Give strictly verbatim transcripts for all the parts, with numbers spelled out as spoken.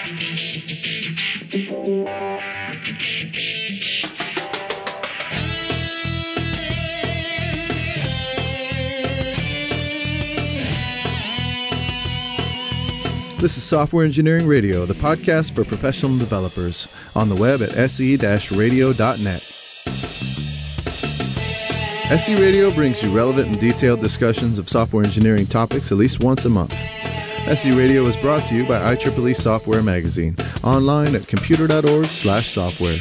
This is Software Engineering Radio, the podcast for professional developers, on the web at s e radio dot net. S E Radio brings you relevant and detailed discussions of software engineering topics at least once a month. S E Radio is brought to you by I triple E Software Magazine, online at computer.org slash software.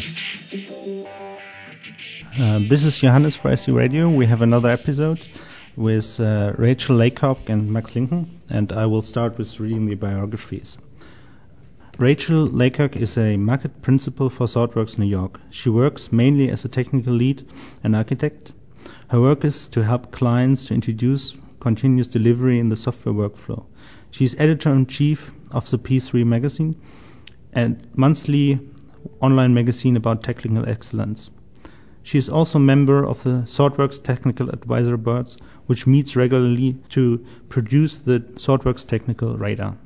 Uh, this is Johannes for S E Radio. We have another episode with uh, Rachel Laycock and Max Lincoln, and I will start with reading the biographies. Rachel Laycock is a market principal for ThoughtWorks New York. She works mainly as a technical lead and architect. Her work is to help clients to introduce continuous delivery in the software workflow. She is editor-in-chief of the P three magazine, a monthly online magazine about technical excellence. She is also a member of the ThoughtWorks Technical Advisory Board, which meets regularly to produce the ThoughtWorks Technical Radar.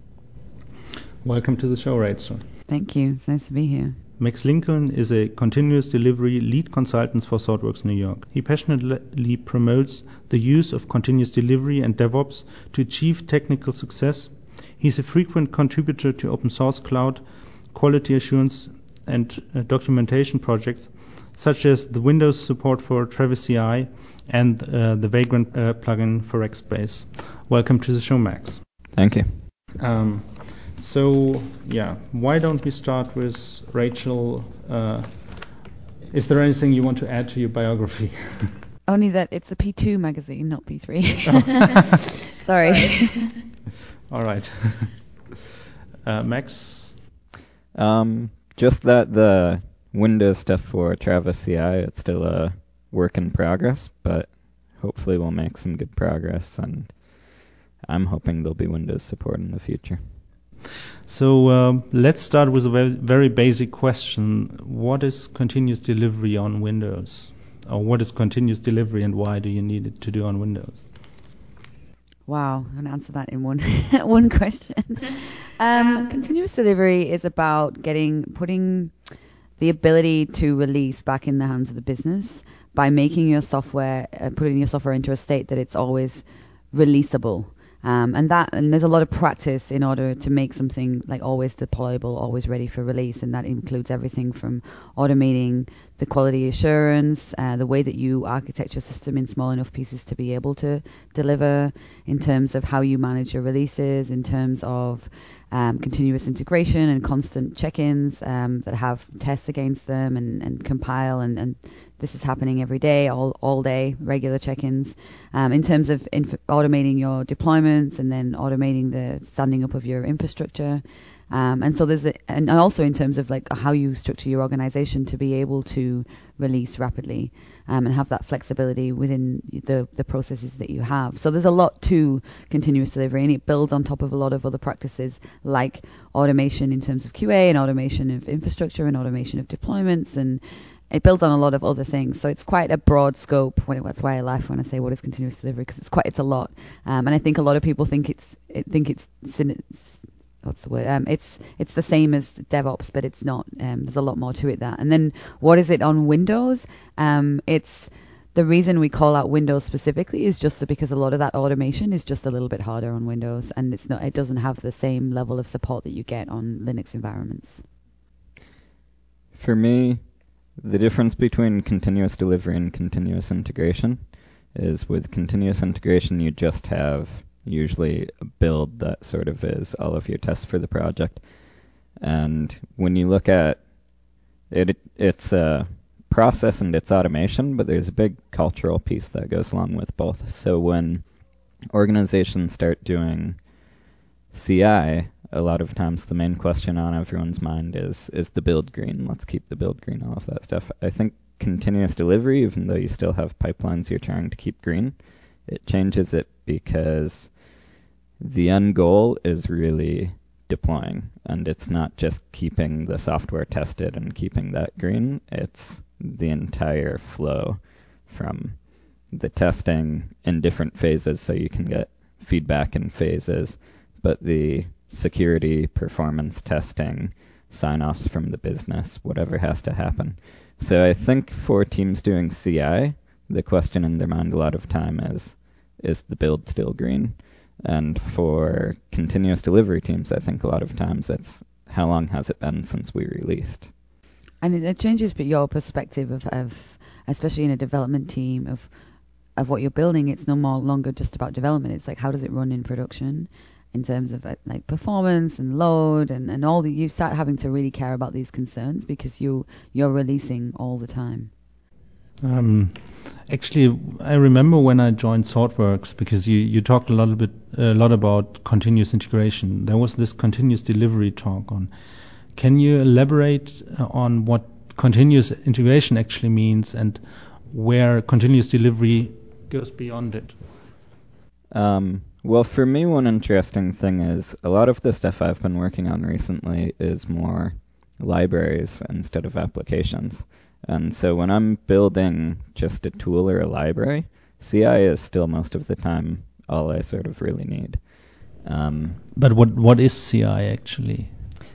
Welcome to the show, Rachel. Thank you. It's nice to be here. Max Lincoln is a continuous delivery lead consultant for ThoughtWorks New York. He passionately promotes the use of continuous delivery and DevOps to achieve technical success. He is a frequent contributor to open source cloud, quality assurance, and uh, documentation projects, such as the Windows support for Travis C I and uh, the Vagrant uh, plugin for Rackspace. Welcome to the show, Max. Thank you. Um, so, yeah, why don't we start with Rachel? Uh, is there anything you want to add to your biography? Only that it's a P two magazine, not P three. Oh. Sorry. All right. uh, Max? Um, just that the Windows stuff for Travis C I, it's still a work in progress, but hopefully we'll make some good progress, and I'm hoping there'll be Windows support in the future. So uh, let's start with a very, very basic question. What is continuous delivery on Windows? Or what is continuous delivery and why do you need it to do on Windows? Wow, I'm going to answer that in one one question. Um, continuous delivery is about getting putting the ability to release back in the hands of the business by making your software, uh, putting your software into a state that it's always releasable. Um, and that, and there's a lot of practice in order to make something like always deployable, always ready for release, and that includes everything from automating the quality assurance, uh, the way that you architect your system in small enough pieces to be able to deliver, in terms of how you manage your releases, in terms of um, continuous integration and constant check-ins um, that have tests against them and, and compile, and, and this is happening every day, all all day, regular check-ins. Um, in terms of inf- automating your deployments and then automating the standing up of your infrastructure. Um, and so there's a, and also in terms of like how you structure your organization to be able to release rapidly um, and have that flexibility within the, the processes that you have. So there's a lot to continuous delivery, and it builds on top of a lot of other practices like automation in terms of Q A and automation of infrastructure and automation of deployments, and it builds on a lot of other things. So it's quite a broad scope. That's why I laugh when I say what is continuous delivery, because it's quite it's a lot. Um, and I think a lot of people think it's it, think it's what's the word? Um, it's it's the same as DevOps, but it's not. Um, there's a lot more to it. That. And then what is it on Windows? Um, it's the reason we call out Windows specifically is just that because a lot of that automation is just a little bit harder on Windows, and it's not. It doesn't have the same level of support that you get on Linux environments. For me, the difference between continuous delivery and continuous integration is with continuous integration you just have usually a build that sort of is all of your tests for the project. And when you look at it, it it's a process and it's automation, but there's a big cultural piece that goes along with both. So when organizations start doing C I, a lot of times the main question on everyone's mind is, is the build green? Let's keep the build green, all of that stuff. I think continuous delivery, even though you still have pipelines you're trying to keep green, it changes it because the end goal is really deploying, and it's not just keeping the software tested and keeping that green. It's the entire flow from the testing in different phases, so you can get feedback in phases, but the security, performance testing, sign-offs from the business, whatever has to happen. So I think for teams doing C I, the question in their mind a lot of time is, is the build still green? And for continuous delivery teams, I think a lot of times it's, how long has it been since we released? And it, it changes your perspective of, of, especially in a development team, of of what you're building. It's no more longer just about development. It's like, how does it run in production in terms of uh, like performance and load and, and all the, you start having to really care about these concerns because you, you're releasing all the time. Um, actually, I remember when I joined ThoughtWorks, because you, you talked a lot, bit, a lot about continuous integration. There was this continuous delivery talk on. Can you elaborate on what continuous integration actually means and where continuous delivery goes beyond it? Um, well, for me, one interesting thing is a lot of the stuff I've been working on recently is more libraries instead of applications. And so when I'm building just a tool or a library, C I is still most of the time all I sort of really need. Um, but what what is C I actually?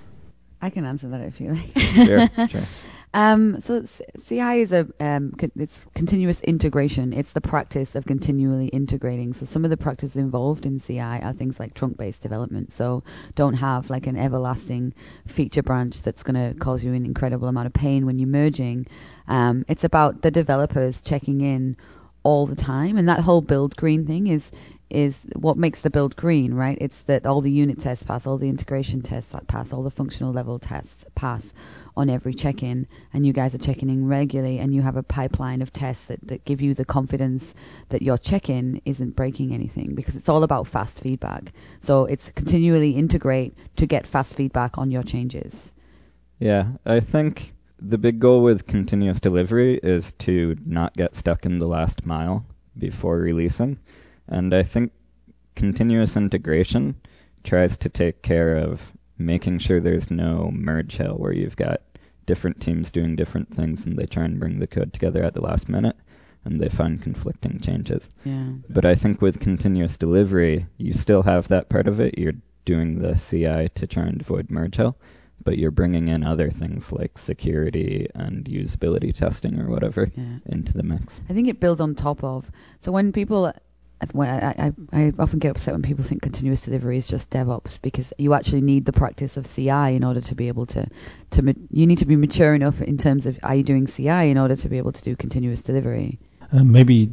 I can answer that if you like. Sure, sure. Um, so C I is a um, co- it's continuous integration. It's the practice of continually integrating. So some of the practices involved in C I are things like trunk-based development. So don't have like an everlasting feature branch that's going to cause you an incredible amount of pain when you're merging. Um, it's about the developers checking in all the time, and that whole build green thing is is what makes the build green, right? It's that all the unit tests pass, all the integration tests pass, all the functional level tests pass on every check-in, and you guys are checking in regularly, and you have a pipeline of tests that, that give you the confidence that your check-in isn't breaking anything, because it's all about fast feedback. So it's continually integrate to get fast feedback on your changes. Yeah, I think the big goal with continuous delivery is to not get stuck in the last mile before releasing. And I think continuous integration tries to take care of making sure there's no merge hell where you've got different teams doing different things and they try and bring the code together at the last minute and they find conflicting changes. Yeah. But I think with continuous delivery, you still have that part of it. You're doing the C I to try and avoid merge hell, but you're bringing in other things like security and usability testing or whatever Yeah. into the mix. I think it builds on top of. So when people, I, I, I often get upset when people think continuous delivery is just DevOps, because you actually need the practice of C I in order to be able to, to you need to be mature enough in terms of, are you doing C I in order to be able to do continuous delivery? Uh, maybe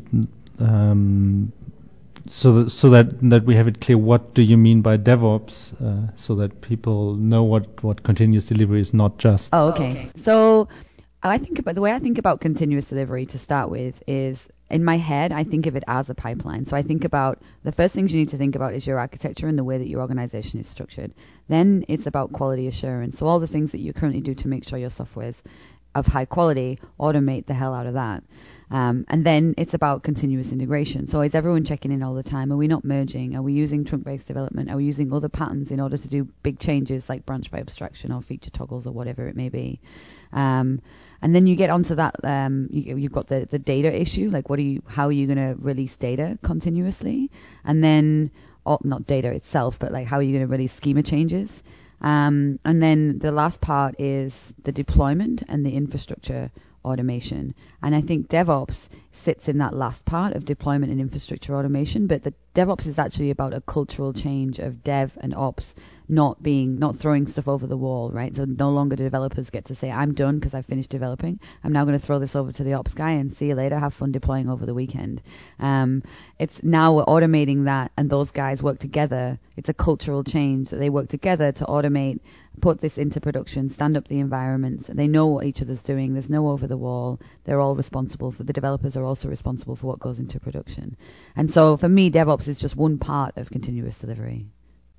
um, so that, so that that we have it clear. What do you mean by DevOps, uh, so that people know what, what continuous delivery is, not just. Oh, okay. okay. So I think about the way I think about continuous delivery to start with is, in my head, I think of it as a pipeline. So I think about the first things you need to think about is your architecture and the way that your organization is structured. Then it's about quality assurance. So all the things that you currently do to make sure your software is of high quality, automate the hell out of that. Um, and then it's about continuous integration. So is everyone checking in all the time? Are we not merging? Are we using trunk-based development? Are we using other patterns in order to do big changes like branch by abstraction or feature toggles or whatever it may be? Um, and then you get onto that, um, you, you've got the, the data issue, like what are you, how are you going to release data continuously? And then, oh, not data itself, but like how are you going to release schema changes? Um, and then the last part is the deployment and the infrastructure automation. And I think DevOps sits in that last part of deployment and infrastructure automation, but the DevOps is actually about a cultural change of dev and ops not being, not throwing stuff over the wall, right? So no longer do developers get to say, I'm done because I finished developing. I'm now going to throw this over to the ops guy and see you later. Have fun deploying over the weekend. Um, it's now we're automating that, and those guys work together. It's a cultural change. So they work together to automate, put this into production, stand up the environments. They know what each other's doing. There's no over the wall. They're all responsible for, the developers are also responsible for what goes into production. And so for me, DevOps is just one part of continuous delivery.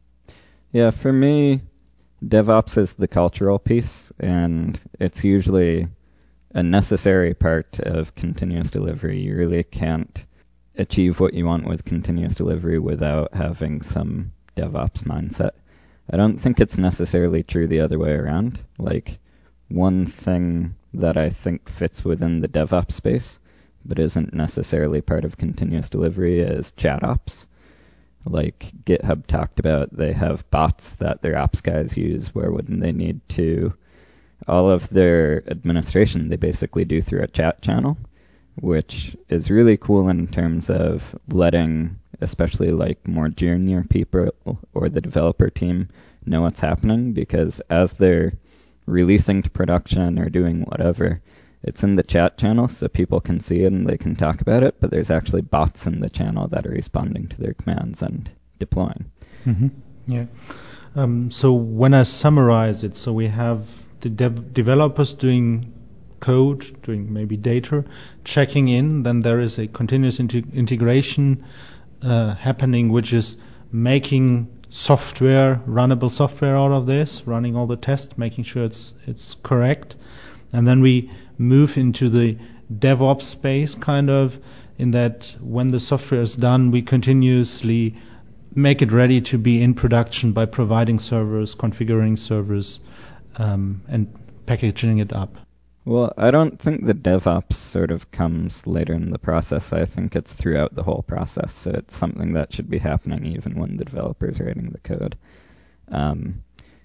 Yeah, for me, DevOps is the cultural piece, and it's usually a necessary part of continuous delivery. You really can't achieve what you want with continuous delivery without having some DevOps mindset. I don't think it's necessarily true the other way around. Like, one thing that I think fits within the DevOps space, but isn't necessarily part of continuous delivery, is ChatOps. like GitHub talked about, they have bots that their ops guys use where when they need to, all of their administration they basically do through a chat channel, which is really cool in terms of letting especially like more junior people or the developer team know what's happening, because as they're releasing to production or doing whatever, it's in the chat channel so people can see it and they can talk about it, but there's actually bots in the channel that are responding to their commands and deploying. Mm-hmm. Yeah. Um, so when I summarize it, so we have the dev- developers doing code, doing maybe data, checking in, then there is a continuous integ- integration uh, happening, which is making software, runnable software out of this, running all the tests, making sure it's it's correct. And then we move into the DevOps space, kind of, in that when the software is done, we continuously make it ready to be in production by providing servers, configuring servers, um, and packaging it up. Well, I don't think the DevOps sort of comes later in the process. I think it's throughout the whole process. So it's something that should be happening even when the developer is writing the code. Um,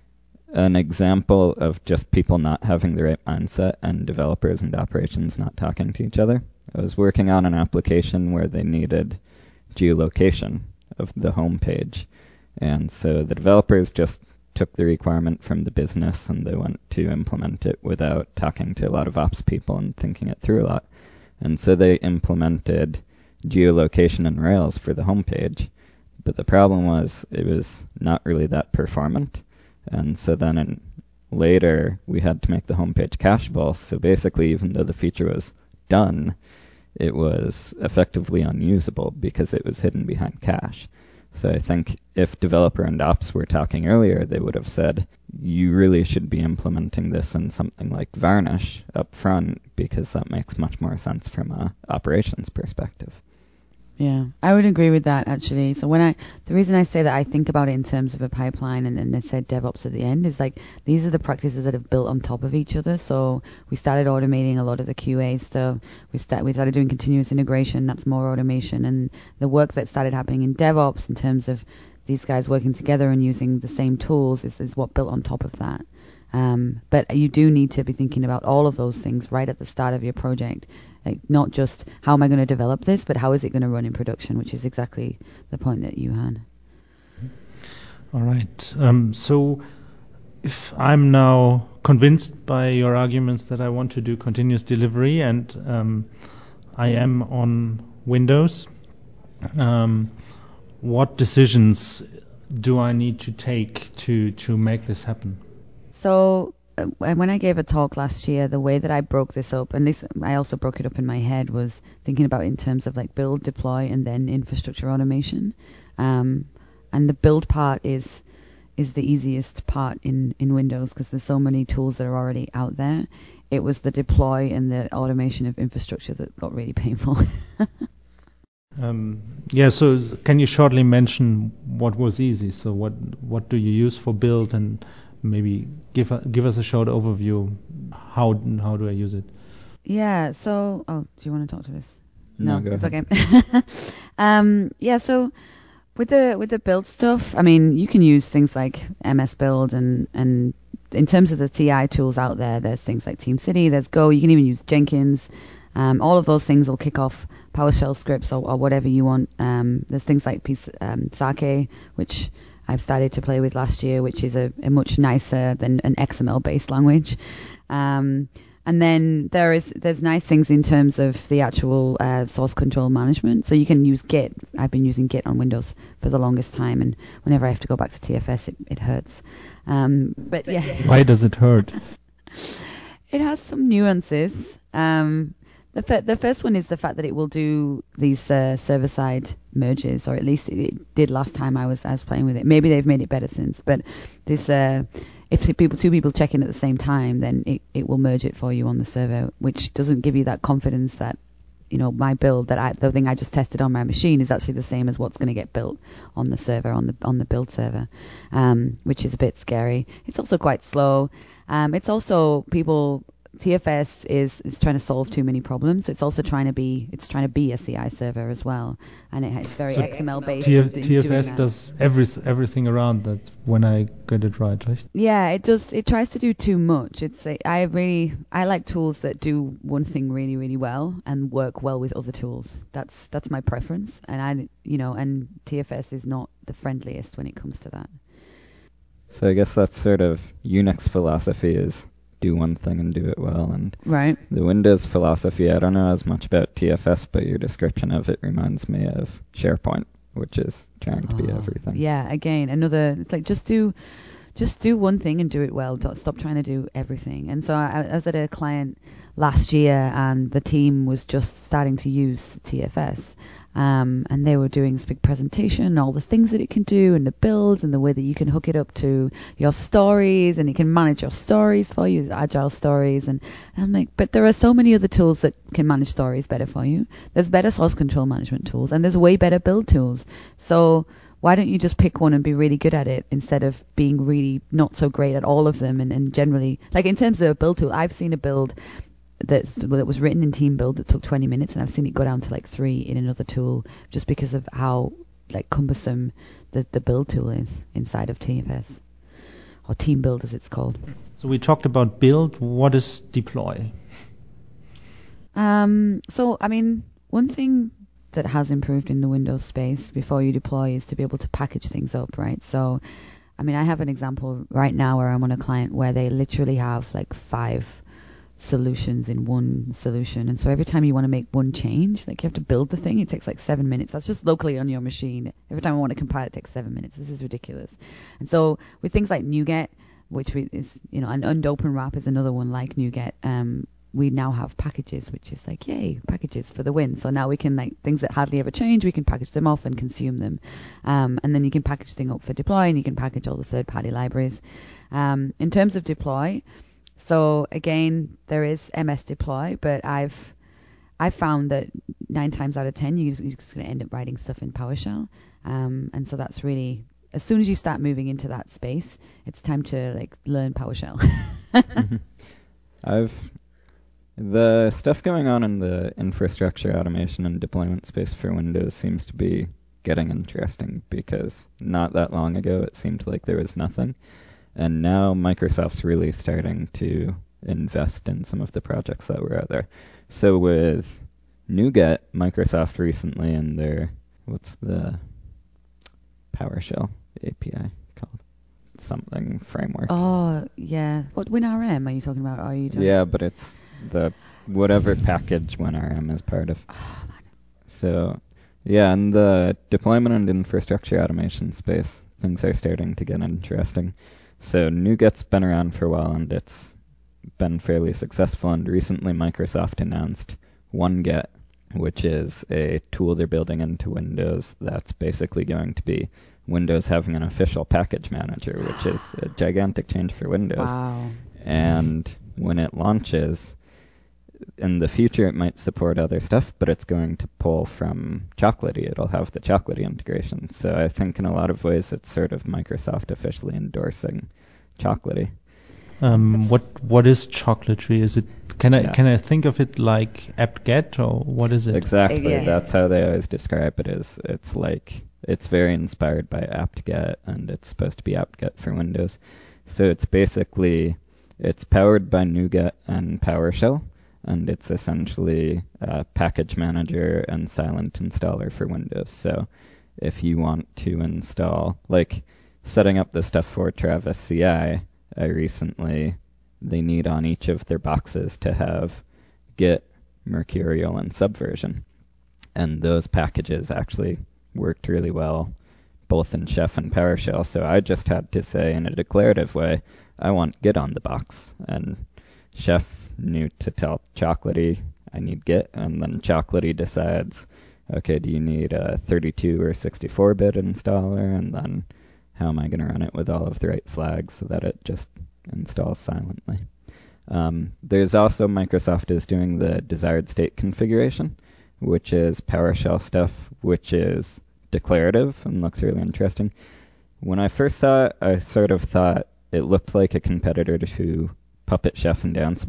an example of just people not having the right mindset and developers and operations not talking to each other. I was working on an application where they needed geolocation of the home page. And so the developers just took the requirement from the business and they went to implement it without talking to a lot of ops people and thinking it through a lot. And so they implemented geolocation in Rails for the homepage. But the problem was it was not really that performant. And so then in, later we had to make the homepage cacheable. So basically, even though the feature was done, it was effectively unusable because it was hidden behind cache. So I think if developer and ops were talking earlier, they would have said, you really should be implementing this in something like Varnish up front, because that makes much more sense from a operations perspective. Yeah, I would agree with that, actually. So when I, the reason I say that I think about it in terms of a pipeline and then I said DevOps at the end is like, these are the practices that have built on top of each other. So we started automating a lot of the Q A stuff. We, start, we started doing continuous integration. That's more automation. And the work that started happening in DevOps in terms of these guys working together and using the same tools is, is what built on top of that. Um, but you do need to be thinking about all of those things right at the start of your project. Like not just how am I going to develop this, but how is it going to run in production, which is exactly the point that you had. All right. Um, so if I'm now convinced by your arguments that I want to do continuous delivery and um, I am on Windows, um, what decisions do I need to take to, to make this happen? So uh, when I gave a talk last year, the way that I broke this up, and this I also broke it up in my head, was thinking about it in terms of like build, deploy, and then infrastructure automation. Um, and the build part is is the easiest part in, in Windows because there's so many tools that are already out there. It was the deploy and the automation of infrastructure that got really painful. um, yeah, so can you shortly mention what was easy? So what what do you use for build, and maybe give a, give us a short overview. How how do I use it? Yeah. So, oh, do you want to talk to this? No, No, go it's ahead. okay. um, yeah. So with the with the build stuff, I mean, you can use things like M S Build, and and in terms of the T I tools out there, there's things like TeamCity, there's Go. You can even use Jenkins. Um, all of those things will kick off PowerShell scripts or, or whatever you want. Um, there's things like P- um, Sake, which I've started to play with last year, which is a, a much nicer than an X M L-based language. Um, and then there is there's nice things in terms of the actual uh, source control management. So you can use Git. I've been using Git on Windows for the longest time, and whenever I have to go back to T F S, it, it hurts. Um, but yeah. Why does it hurt? It has some nuances. Um, The, fir- the first one is the fact that it will do these uh, server-side merges, or at least it, it did last time I was I was playing with it. Maybe they've made it better since, but this uh, if two people two people check in at the same time, then it, it will merge it for you on the server, which doesn't give you that confidence that, you know, my build that I, the thing I just tested on my machine is actually the same as what's going to get built on the server on the on the build server, um, which is a bit scary. It's also quite slow. Um, it's also people. T F S is, is trying to solve too many problems. So it's also trying to be it's trying to be a C I server as well, and it, it's very So X M L based. T F, in T F doing S that. does everyth- everything around that. When I get it right, right? Yeah, it does. It tries to do too much. It's like, I really I like tools that do one thing really really well and work well with other tools. That's that's my preference, and I you know and T F S is not the friendliest when it comes to that. So I guess that's sort of Unix philosophy is do one thing and do it well. And Right. the Windows philosophy, I don't know as much about T F S, but your description of it reminds me of SharePoint, which is trying to be Oh, everything. Yeah, again, another, it's like just do just do one thing and do it well. Don't stop trying to do everything. And so I, I was at a client last year, and the team was just starting to use T F S. Um, and they were doing this big presentation, all the things that it can do, and the builds, and the way that you can hook it up to your stories, and it can manage your stories for you, agile stories. And, and I'm like, but there are so many other tools that can manage stories better for you. There's better source control management tools, and there's way better build tools. So why don't you just pick one and be really good at it instead of being really not so great at all of them? And, and generally, like in terms of a build tool, I've seen a build that's, that was written in Team Build that took twenty minutes, and I've seen it go down to like three in another tool just because of how like cumbersome the, the build tool is inside of T F S, or Team Build as it's called. So we talked about build. What is deploy? Um, so, I mean, one thing that has improved in the Windows space before you deploy is to be able to package things up, right? So, I mean, I have an example right now where I'm on a client where they literally have like five solutions in one solution. And so every time you want to make one change, like you have to build the thing, it takes like seven minutes. That's just locally on your machine. Every time I want to compile, it takes seven minutes. This is ridiculous. And so with things like NuGet, which we, is, you know, and UndOpenWrap is another one like NuGet, um, we now have packages, which is like, yay, packages for the win. So now we can, like, things that hardly ever change, we can package them off and consume them. Um, and then you can package things up for deploy, and you can package all the third-party libraries. Um, in terms of deploy, so again, there is M S deploy, but I've I've found that nine times out of ten, you're just, you're just going to end up writing stuff in PowerShell. Um, and so that's really, as soon as you start moving into that space, it's time to like learn PowerShell. mm-hmm. I've The stuff going on in the infrastructure automation and deployment space for Windows seems to be getting interesting, because not that long ago it seemed like there was nothing. And now Microsoft's really starting to invest in some of the projects that were out there. So with NuGet, Microsoft recently in their, what's the PowerShell A P I called? Something framework. Oh, yeah. What, WinRM are you talking about? Are you talking Yeah, but it's the whatever package WinRM is part of. Oh, man. So, yeah, in the deployment and infrastructure automation space, things are starting to get interesting. So NuGet's been around for a while, and it's been fairly successful, and recently Microsoft announced OneGet, which is a tool they're building into Windows that's basically going to be Windows having an official package manager, which is a gigantic change for Windows. Wow. And when it launches, in the future it might support other stuff, but it's going to pull from Chocolatey. It'll have the Chocolatey integration. So I think in a lot of ways it's sort of Microsoft officially endorsing Chocolatey. Um, what what is Chocolatey? Is it can I Yeah. can I think of it like apt-get, or what is it? Exactly. Yeah. That's how they always describe it. Is it's like it's very inspired by apt-get, and it's supposed to be apt-get for Windows. So it's basically it's powered by NuGet and PowerShell, and it's essentially a package manager and silent installer for Windows. So if you want to install, like setting up the stuff for Travis C I, I recently, they need on each of their boxes to have Git, Mercurial, and Subversion. And those packages actually worked really well, both in Chef and PowerShell. So I just had to say in a declarative way, I want Git on the box. And Chef knew to tell Chocolatey, I need Git. And then Chocolatey decides, okay, do you need a thirty-two or sixty-four bit installer? And then how am I going to run it with all of the right flags so that it just installs silently? Um, there's also Microsoft is doing the desired state configuration, which is PowerShell stuff, which is declarative and looks really interesting. When I first saw it, I sort of thought it looked like a competitor to Puppet Chef and Danceable.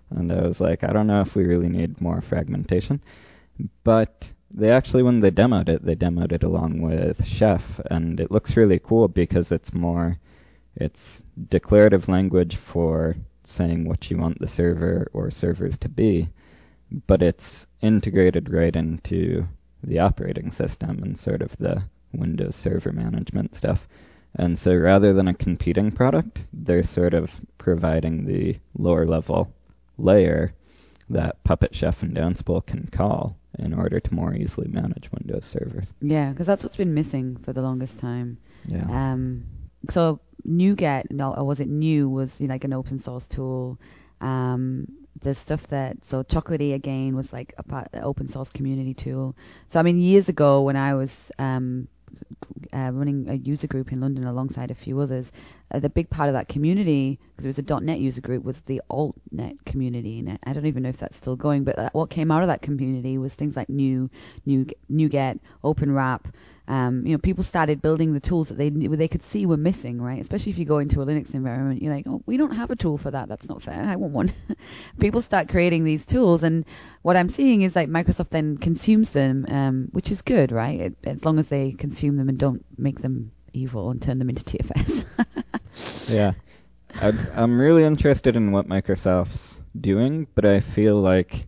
And I was like, I don't know if we really need more fragmentation. But they actually, when they demoed it, they demoed it along with Chef, and it looks really cool because it's more, it's declarative language for saying what you want the server or servers to be, but it's integrated right into the operating system and sort of the Windows Server management stuff. And so rather than a competing product, they're sort of providing the lower level layer that Puppet, Chef, and Danceable can call in order to more easily manage Windows servers. Yeah, because that's what's been missing for the longest time. Yeah. Um, so NuGet, no, or was it New, was, you know, like an open source tool. Um, the stuff that, so Chocolatey again was like a part, an open source community tool. So I mean, years ago when I was um, uh, running a user group in London alongside a few others, uh, the big part of that community, because it was a dot net user group, was the AltNet community. And I don't even know if that's still going, but uh, what came out of that community was things like New, New, NuGet, OpenWrap. Um, you know, people started building the tools that they they could see were missing, right? Especially if you go into a Linux environment, you're like, oh, we don't have a tool for that. That's not fair. I want one. People start creating these tools, and what I'm seeing is like Microsoft then consumes them, um, which is good, right? It, as long as they consume them and don't make them evil and turn them into T F S. Yeah. I'd, I'm really interested in what Microsoft's doing, but I feel like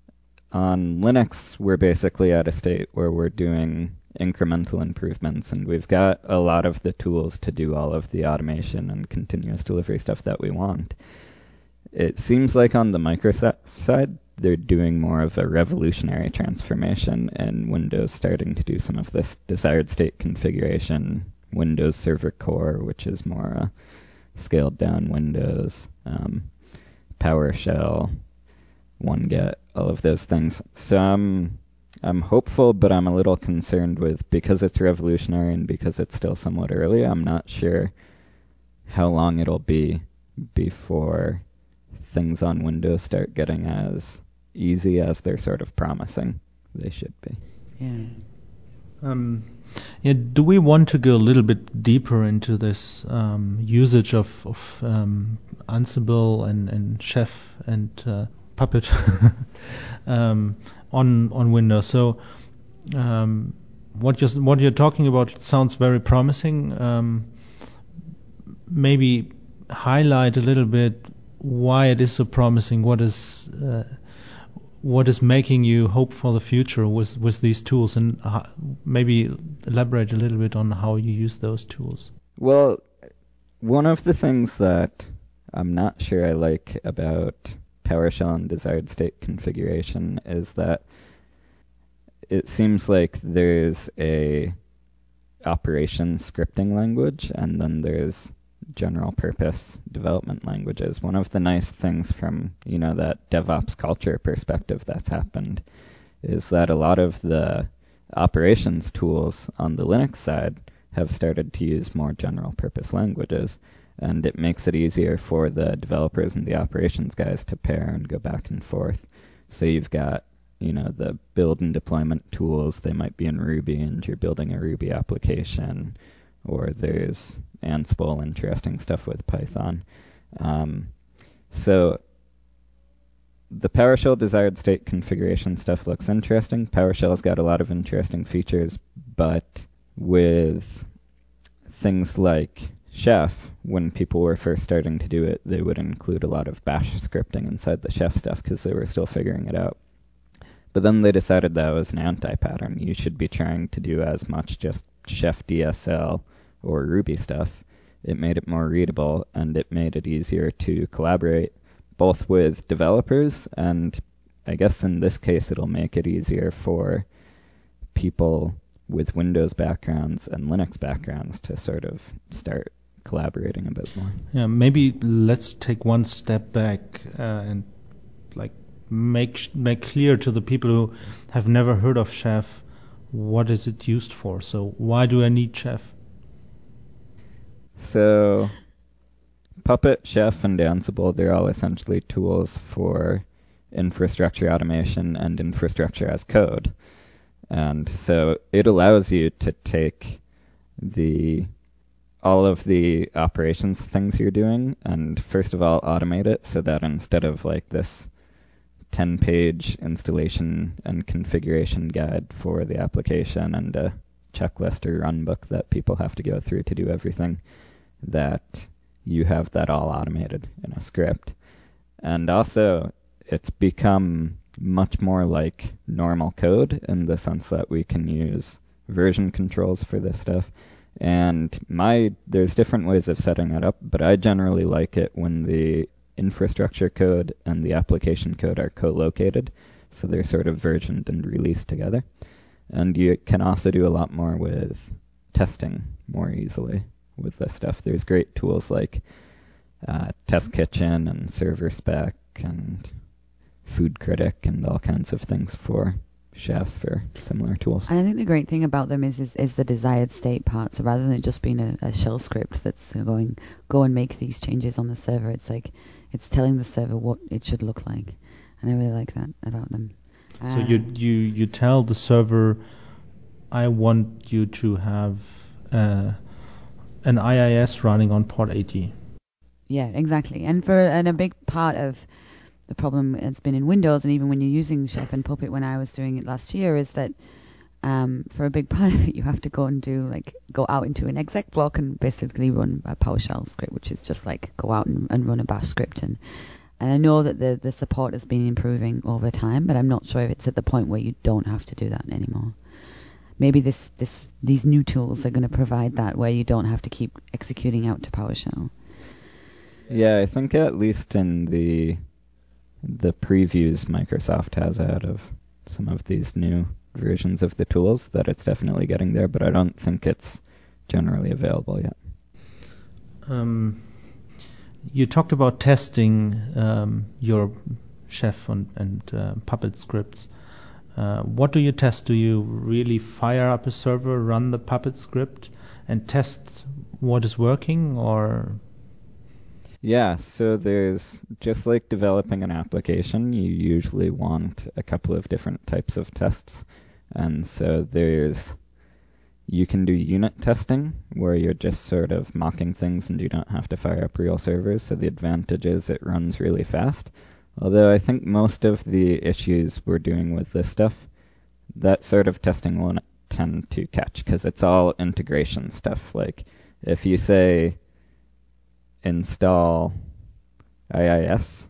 on Linux, we're basically at a state where we're doing incremental improvements, and we've got a lot of the tools to do all of the automation and continuous delivery stuff that we want. It seems like on the Microsoft side, they're doing more of a revolutionary transformation, and Windows starting to do some of this desired state configuration, Windows Server Core, which is more uh, scaled down Windows, um, PowerShell, OneGet, all of those things. So I'm I'm hopeful, but I'm a little concerned with, because it's revolutionary and because it's still somewhat early, I'm not sure how long it'll be before things on Windows start getting as easy as they're sort of promising they should be. Yeah. Um, yeah, do we want to go a little bit deeper into this um, usage of, of um, Ansible and, and Chef and uh, Puppet um, on on Windows? So um, what you're what you're talking about sounds very promising. Um, maybe highlight a little bit why it is so promising. What is uh, what is making you hope for the future with with these tools, and uh, maybe elaborate a little bit on how you use those tools. Well, one of the things that I'm not sure I like about PowerShell and desired state configuration is that it seems like there's a operation scripting language, and then there's general purpose development languages. One of the nice things from, you know, that DevOps culture perspective that's happened is that a lot of the operations tools on the Linux side have started to use more general purpose languages, and it makes it easier for the developers and the operations guys to pair and go back and forth. So you've got, you know, the build and deployment tools, they might be in Ruby and you're building a Ruby application, or there's Ansible, interesting stuff with Python. Um, so the PowerShell desired state configuration stuff looks interesting. PowerShell's got a lot of interesting features, but with things like Chef, when people were first starting to do it, they would include a lot of bash scripting inside the Chef stuff because they were still figuring it out. But then they decided that was an anti-pattern. You should be trying to do as much just Chef D S L or Ruby stuff. It made it more readable, and it made it easier to collaborate both with developers, and I guess in this case it'll make it easier for people with Windows backgrounds and Linux backgrounds to sort of start collaborating a bit more. Yeah, maybe let's take one step back uh, and like make make clear to the people who have never heard of Chef, what is it used for? So why do I need Chef? So Puppet, Chef, and Ansible, they're all essentially tools for infrastructure automation and infrastructure as code. And so it allows you to take the all of the operations things you're doing, and first of all, automate it so that instead of like this ten-page installation and configuration guide for the application and a checklist or run book that people have to go through to do everything, that you have that all automated in a script. And also, it's become much more like normal code in the sense that we can use version controls for this stuff. And my there's different ways of setting it up, but I generally like it when the infrastructure code and the application code are co-located, so they're sort of versioned and released together. And you can also do a lot more with testing more easily with this stuff. There's great tools like uh, Test Kitchen and Server Spec and Food Critic and all kinds of things for Chef or similar tools. And I think the great thing about them is is, is the desired state part. So rather than it just being a, a shell script that's going, go and make these changes on the server, it's like it's telling the server what it should look like. And I really like that about them. So uh, you you you tell the server, I want you to have uh, an I I S running on port eighty. Yeah, exactly. And for and a big part of the problem that's been in Windows, and even when you're using Chef and Puppet when I was doing it last year, is that um, for a big part of it, you have to go and do like go out into an exec block and basically run a PowerShell script, which is just like go out and, and run a bash script. And and I know that the the support has been improving over time, but I'm not sure if it's at the point where you don't have to do that anymore. Maybe this this these new tools are going to provide that where you don't have to keep executing out to PowerShell. Yeah, I think at least in the the previews Microsoft has out of some of these new versions of the tools, that it's definitely getting there, but I don't think it's generally available yet. Um, you talked about testing um, your Chef and, and uh, Puppet scripts. Uh, what do you test? Do you really fire up a server, run the Puppet script, and test what is working, or... Yeah, so there's, just like developing an application, you usually want a couple of different types of tests. And so there's, you can do unit testing, where you're just sort of mocking things and you don't have to fire up real servers. So the advantage is it runs really fast. Although I think most of the issues we're doing with this stuff, that sort of testing won't tend to catch, because it's all integration stuff. Like, if you say install I I S,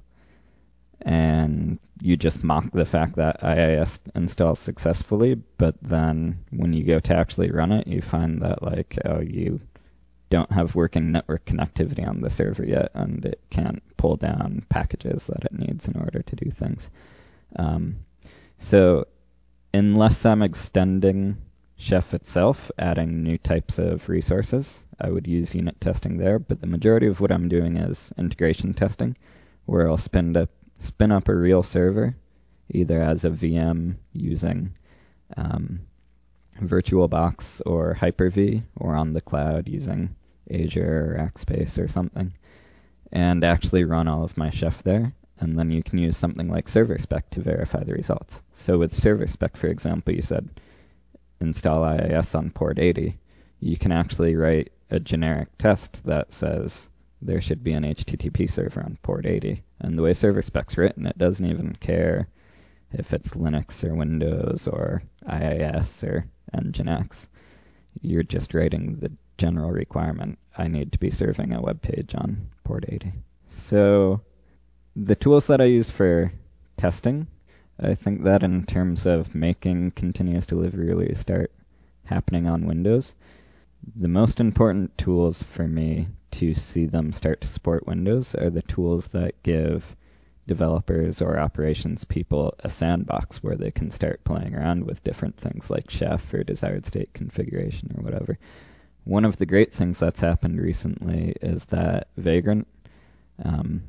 and you just mock the fact that I I S installs successfully, but then when you go to actually run it, you find that, like, oh, you don't have working network connectivity on the server yet, and it can't pull down packages that it needs in order to do things. Um, so unless I'm extending Chef itself, adding new types of resources, I would use unit testing there, but the majority of what I'm doing is integration testing, where I'll spin up, spin up a real server, either as a V M using um, VirtualBox or Hyper-V, or on the cloud using Azure or Rackspace or something, and actually run all of my Chef there. And then you can use something like ServerSpec to verify the results. So with ServerSpec, for example, you said install I I S on port eighty. You can actually write a generic test that says there should be an H T T P server on port eighty. And the way ServerSpec's written, it doesn't even care if it's Linux or Windows or I I S or Nginx. You're just writing the general requirement. I need to be serving a web page on port eighty. So the tools that I use for testing, I think that in terms of making continuous delivery really start happening on Windows, the most important tools for me to see them start to support Windows are the tools that give developers or operations people a sandbox where they can start playing around with different things like Chef or desired state configuration or whatever. One of the great things that's happened recently is that Vagrant, um,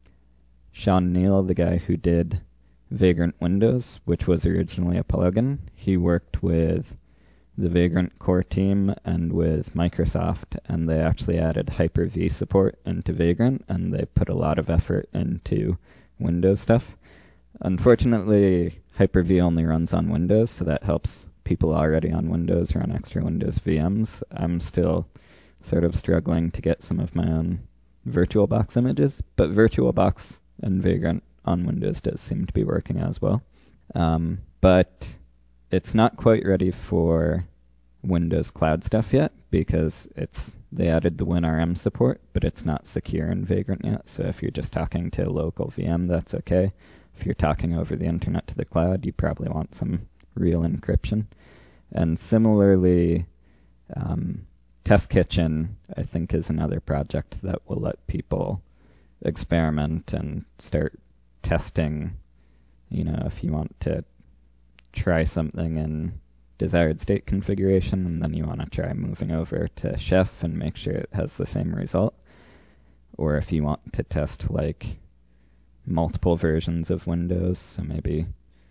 Sean Neal, the guy who did Vagrant Windows, which was originally a plugin, he worked with the Vagrant core team and with Microsoft, and they actually added Hyper-V support into Vagrant, and they put a lot of effort into Windows stuff. Unfortunately, Hyper-V only runs on Windows, so that helps people already on Windows run extra Windows V Ms. I'm still sort of struggling to get some of my own VirtualBox images, but VirtualBox and Vagrant on Windows does seem to be working as well. Um, but it's not quite ready for Windows Cloud stuff yet because it's they added the WinRM support, but it's not secure in Vagrant yet. So if you're just talking to a local V M, that's okay. If you're talking over the internet to the cloud, you probably want some real encryption. And similarly, um, Test Kitchen, I think, is another project that will let people experiment and start testing. You know, if you want to try something in desired state configuration, and then you want to try moving over to Chef and make sure it has the same result. Or if you want to test, like, multiple versions of Windows, so maybe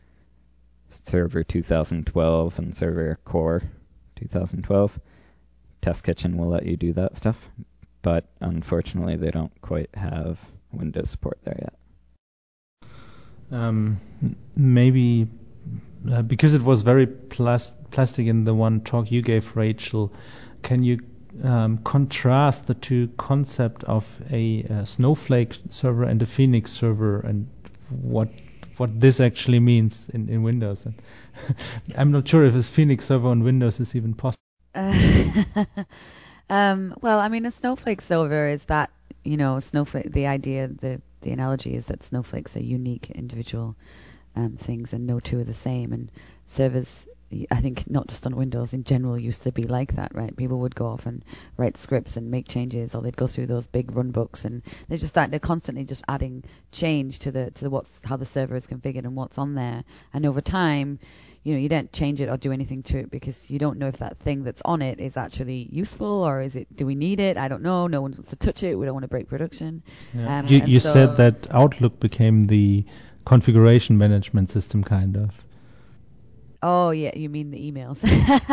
Server two thousand twelve and Server Core two thousand twelve, Test Kitchen will let you do that stuff, but unfortunately they don't quite have Windows support there yet. Um, maybe uh, because it was very plas- plastic in the one talk you gave, Rachel, can you um, contrast the two concepts of a, a Snowflake server and a Phoenix server, and what what this actually means in, in Windows? And I'm not sure if a Phoenix server on Windows is even possible. Uh, um, well, I mean, a Snowflake server is that, you know, Snowflake, the idea, the, the analogy is that snowflakes are unique individual um, things and no two are the same. And servers, I think not just on Windows, in general used to be like that, right? People would go off and write scripts and make changes, or they'd go through those big run books, and they just start, they're constantly just adding change to the to what's how the server is configured and what's on there. And over time, you know, you don't change it or do anything to it because you don't know if that thing that's on it is actually useful, or is it, do we need it? I don't know. No one wants to touch it. We don't want to break production. Yeah. Um, you you so said that Outlook became the configuration management system, kind of. Oh yeah, you mean the emails?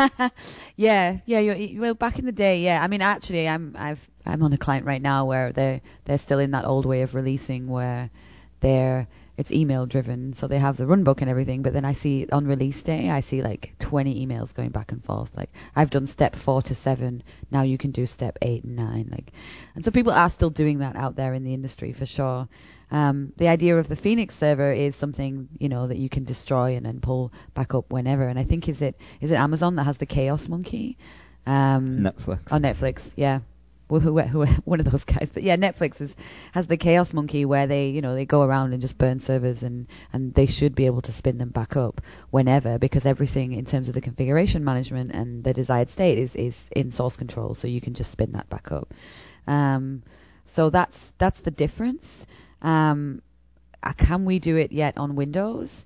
yeah, yeah. You're, well, back in the day, yeah. I mean, actually, I'm I've I'm on a client right now where they're they're still in that old way of releasing where they're it's email driven, so they have the runbook and everything. But then I see on release day, I see like twenty emails going back and forth. Like I've done step four to seven, now you can do step eight and nine. Like, and so people are still doing that out there in the industry for sure. Um, the idea of the Phoenix server is something, you know, that you can destroy and then pull back up whenever. And I think is it is it Amazon that has the Chaos Monkey? Um, Netflix. Oh, Netflix, yeah. Who, who, who, one of those guys. But yeah, Netflix is, has the Chaos Monkey where they, you know, they go around and just burn servers, and, and they should be able to spin them back up whenever, because everything in terms of the configuration management and the desired state is, is in source control, so you can just spin that back up. Um, so that's that's the difference. Um, uh, can we do it yet on Windows?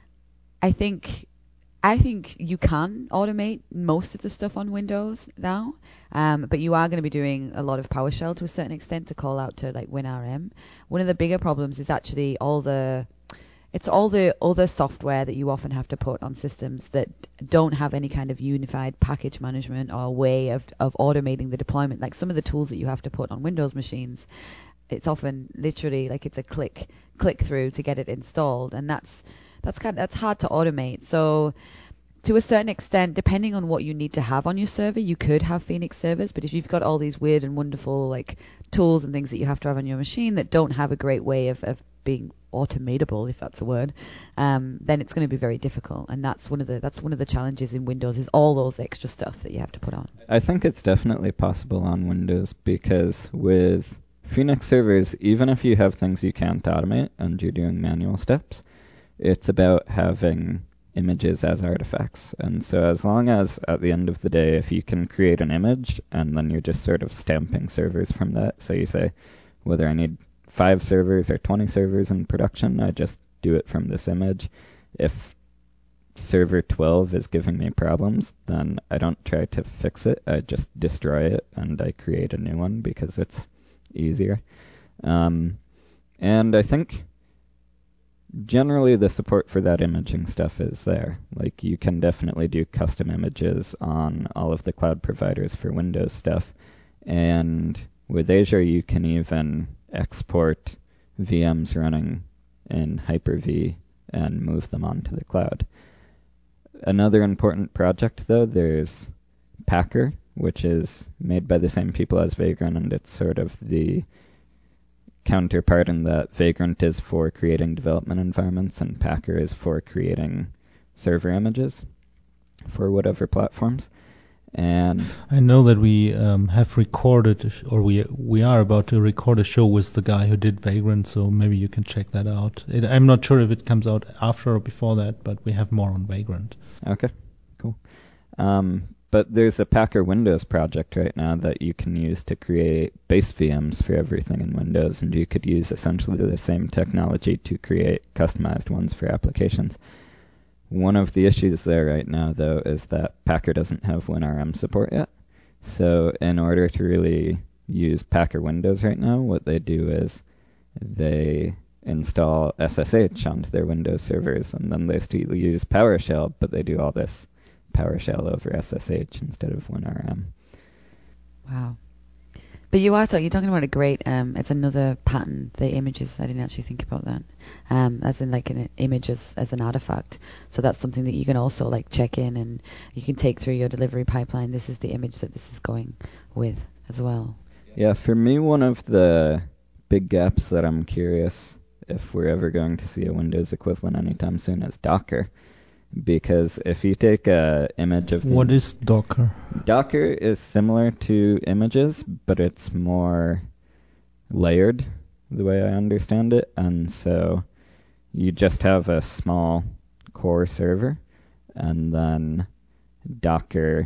I think I think you can automate most of the stuff on Windows now, um, but you are going to be doing a lot of PowerShell to a certain extent to call out to like WinRM. One of the bigger problems is actually all the it's all the other software that you often have to put on systems that don't have any kind of unified package management or way of, of automating the deployment. Like some of the tools that you have to put on Windows machines, it's often literally like it's a click click through to get it installed, and that's that's kind of, that's hard to automate. So to a certain extent, depending on what you need to have on your server, you could have Phoenix servers, but if you've got all these weird and wonderful like tools and things that you have to have on your machine that don't have a great way of, of being automatable, if that's a word, um, then it's going to be very difficult. And that's one of the that's one of the challenges in Windows, is all those extra stuff that you have to put on. I think it's definitely possible on Windows, because with Phoenix servers, even if you have things you can't automate and you're doing manual steps, it's about having images as artifacts. And so as long as at the end of the day, if you can create an image and then you're just sort of stamping servers from that, so you say whether I need five servers or twenty servers in production, I just do it from this image. If server twelve is giving me problems, then I don't try to fix it. I just destroy it and I create a new one because it's easier. Um, and I think generally the support for that imaging stuff is there. Like you can definitely do custom images on all of the cloud providers for Windows stuff. And with Azure, you can even export V Ms running in Hyper-V and move them onto the cloud. Another important project, though, there's Packer, which is made by the same people as Vagrant, and it's sort of the counterpart in that Vagrant is for creating development environments and Packer is for creating server images for whatever platforms. And I know that we um, have recorded, a sh- or we we are about to record a show with the guy who did Vagrant, so maybe you can check that out. It, I'm not sure if it comes out after or before that, but we have more on Vagrant. Okay, cool. Um, but there's a Packer Windows project right now that you can use to create base V Ms for everything in Windows, and you could use essentially the same technology to create customized ones for applications. One of the issues there right now, though, is that Packer doesn't have WinRM support yet. So in order to really use Packer Windows right now, what they do is they install S S H onto their Windows servers, and then they still use PowerShell, but they do all this PowerShell over S S H instead of WinRM. Wow. But you are talking, you're talking about a great, um, it's another pattern, the images. I didn't actually think about that. Um, as in like an image as, as an artifact. So that's something that you can also like check in and you can take through your delivery pipeline. This is the image that this is going with as well. Yeah, for me, one of the big gaps that I'm curious if we're ever going to see a Windows equivalent anytime soon is Docker. Because if you take a image of the... What is Docker? Docker is similar to images, but it's more layered, the way I understand it. And so you just have a small core server, and then Docker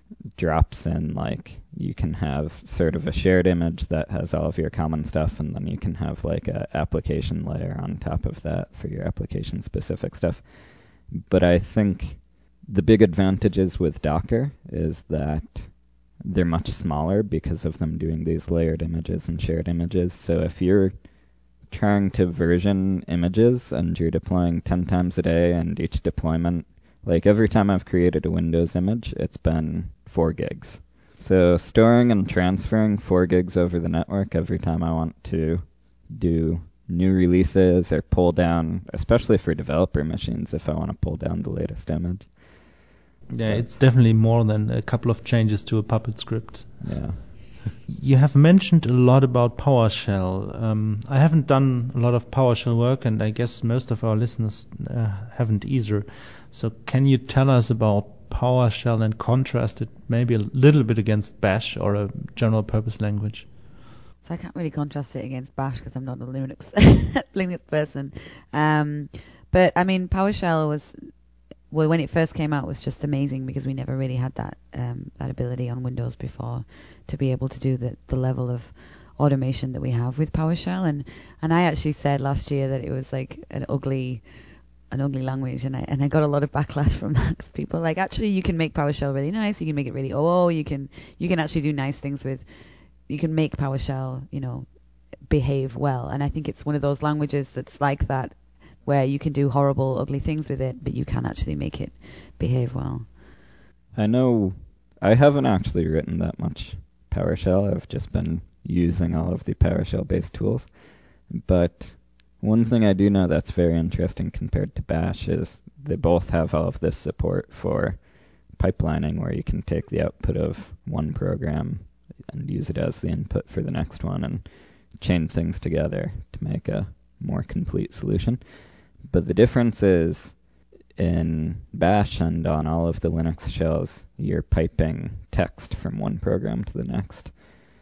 drops in, like, you can have sort of a shared image that has all of your common stuff, and then you can have, like, a application layer on top of that for your application-specific stuff. But I think the big advantages with Docker is that they're much smaller because of them doing these layered images and shared images. So if you're trying to version images and you're deploying ten times a day, and each deployment, like every time I've created a Windows image, it's been four gigs. So storing and transferring four gigs over the network every time I want to do new releases or pull down, especially for developer machines, if I want to pull down the latest image. Yeah, it's definitely more than a couple of changes to a Puppet script. Yeah. You have mentioned a lot about PowerShell. Um, I haven't done a lot of PowerShell work, and I guess most of our listeners uh, haven't either. So can you tell us about PowerShell and contrast it maybe a little bit against Bash or a general purpose language? So I can't really contrast it against Bash because I'm not a Linux Linux person. Um, but I mean, PowerShell was, well, when it first came out, was just amazing because we never really had that um, that ability on Windows before to be able to do the, the level of automation that we have with PowerShell. And, and I actually said last year that it was like an ugly an ugly language, and I and I got a lot of backlash from that because people are like, actually, you can make PowerShell really nice. You can make it really oh, you can you can actually do nice things with. You can make PowerShell, you know, behave well. And I think it's one of those languages that's like that, where you can do horrible, ugly things with it, but you can actually make it behave well. I know I haven't actually written that much PowerShell. I've just been using all of the PowerShell-based tools. But one thing I do know that's very interesting compared to Bash is they both have all of this support for pipelining, where you can take the output of one program and use it as the input for the next one and chain things together to make a more complete solution. But the difference is in Bash and on all of the Linux shells, you're piping text from one program to the next.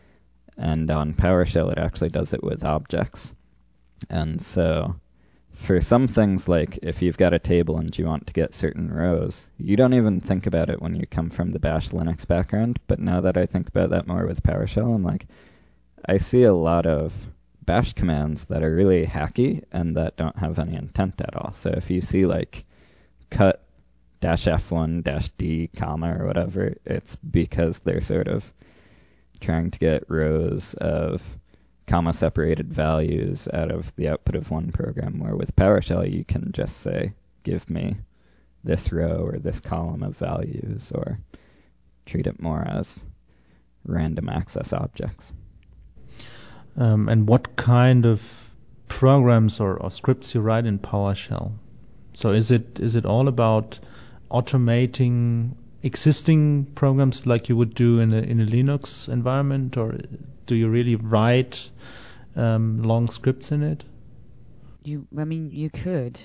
And on PowerShell, it actually does it with objects. And so for some things, like if you've got a table and you want to get certain rows, you don't even think about it when you come from the Bash Linux background. But now that I think about that more with PowerShell, I'm like, I see a lot of Bash commands that are really hacky and that don't have any intent at all. So if you see like cut dash F one dash D comma or whatever, it's because they're sort of trying to get rows of comma-separated values out of the output of one program, where with PowerShell you can just say, give me this row or this column of values, or treat it more as random access objects. Um, and what kind of programs or, or scripts you write in PowerShell? So is it is it all about automating existing programs like you would do in a in a Linux environment, or do you really write um, long scripts in it? You, I mean, you could.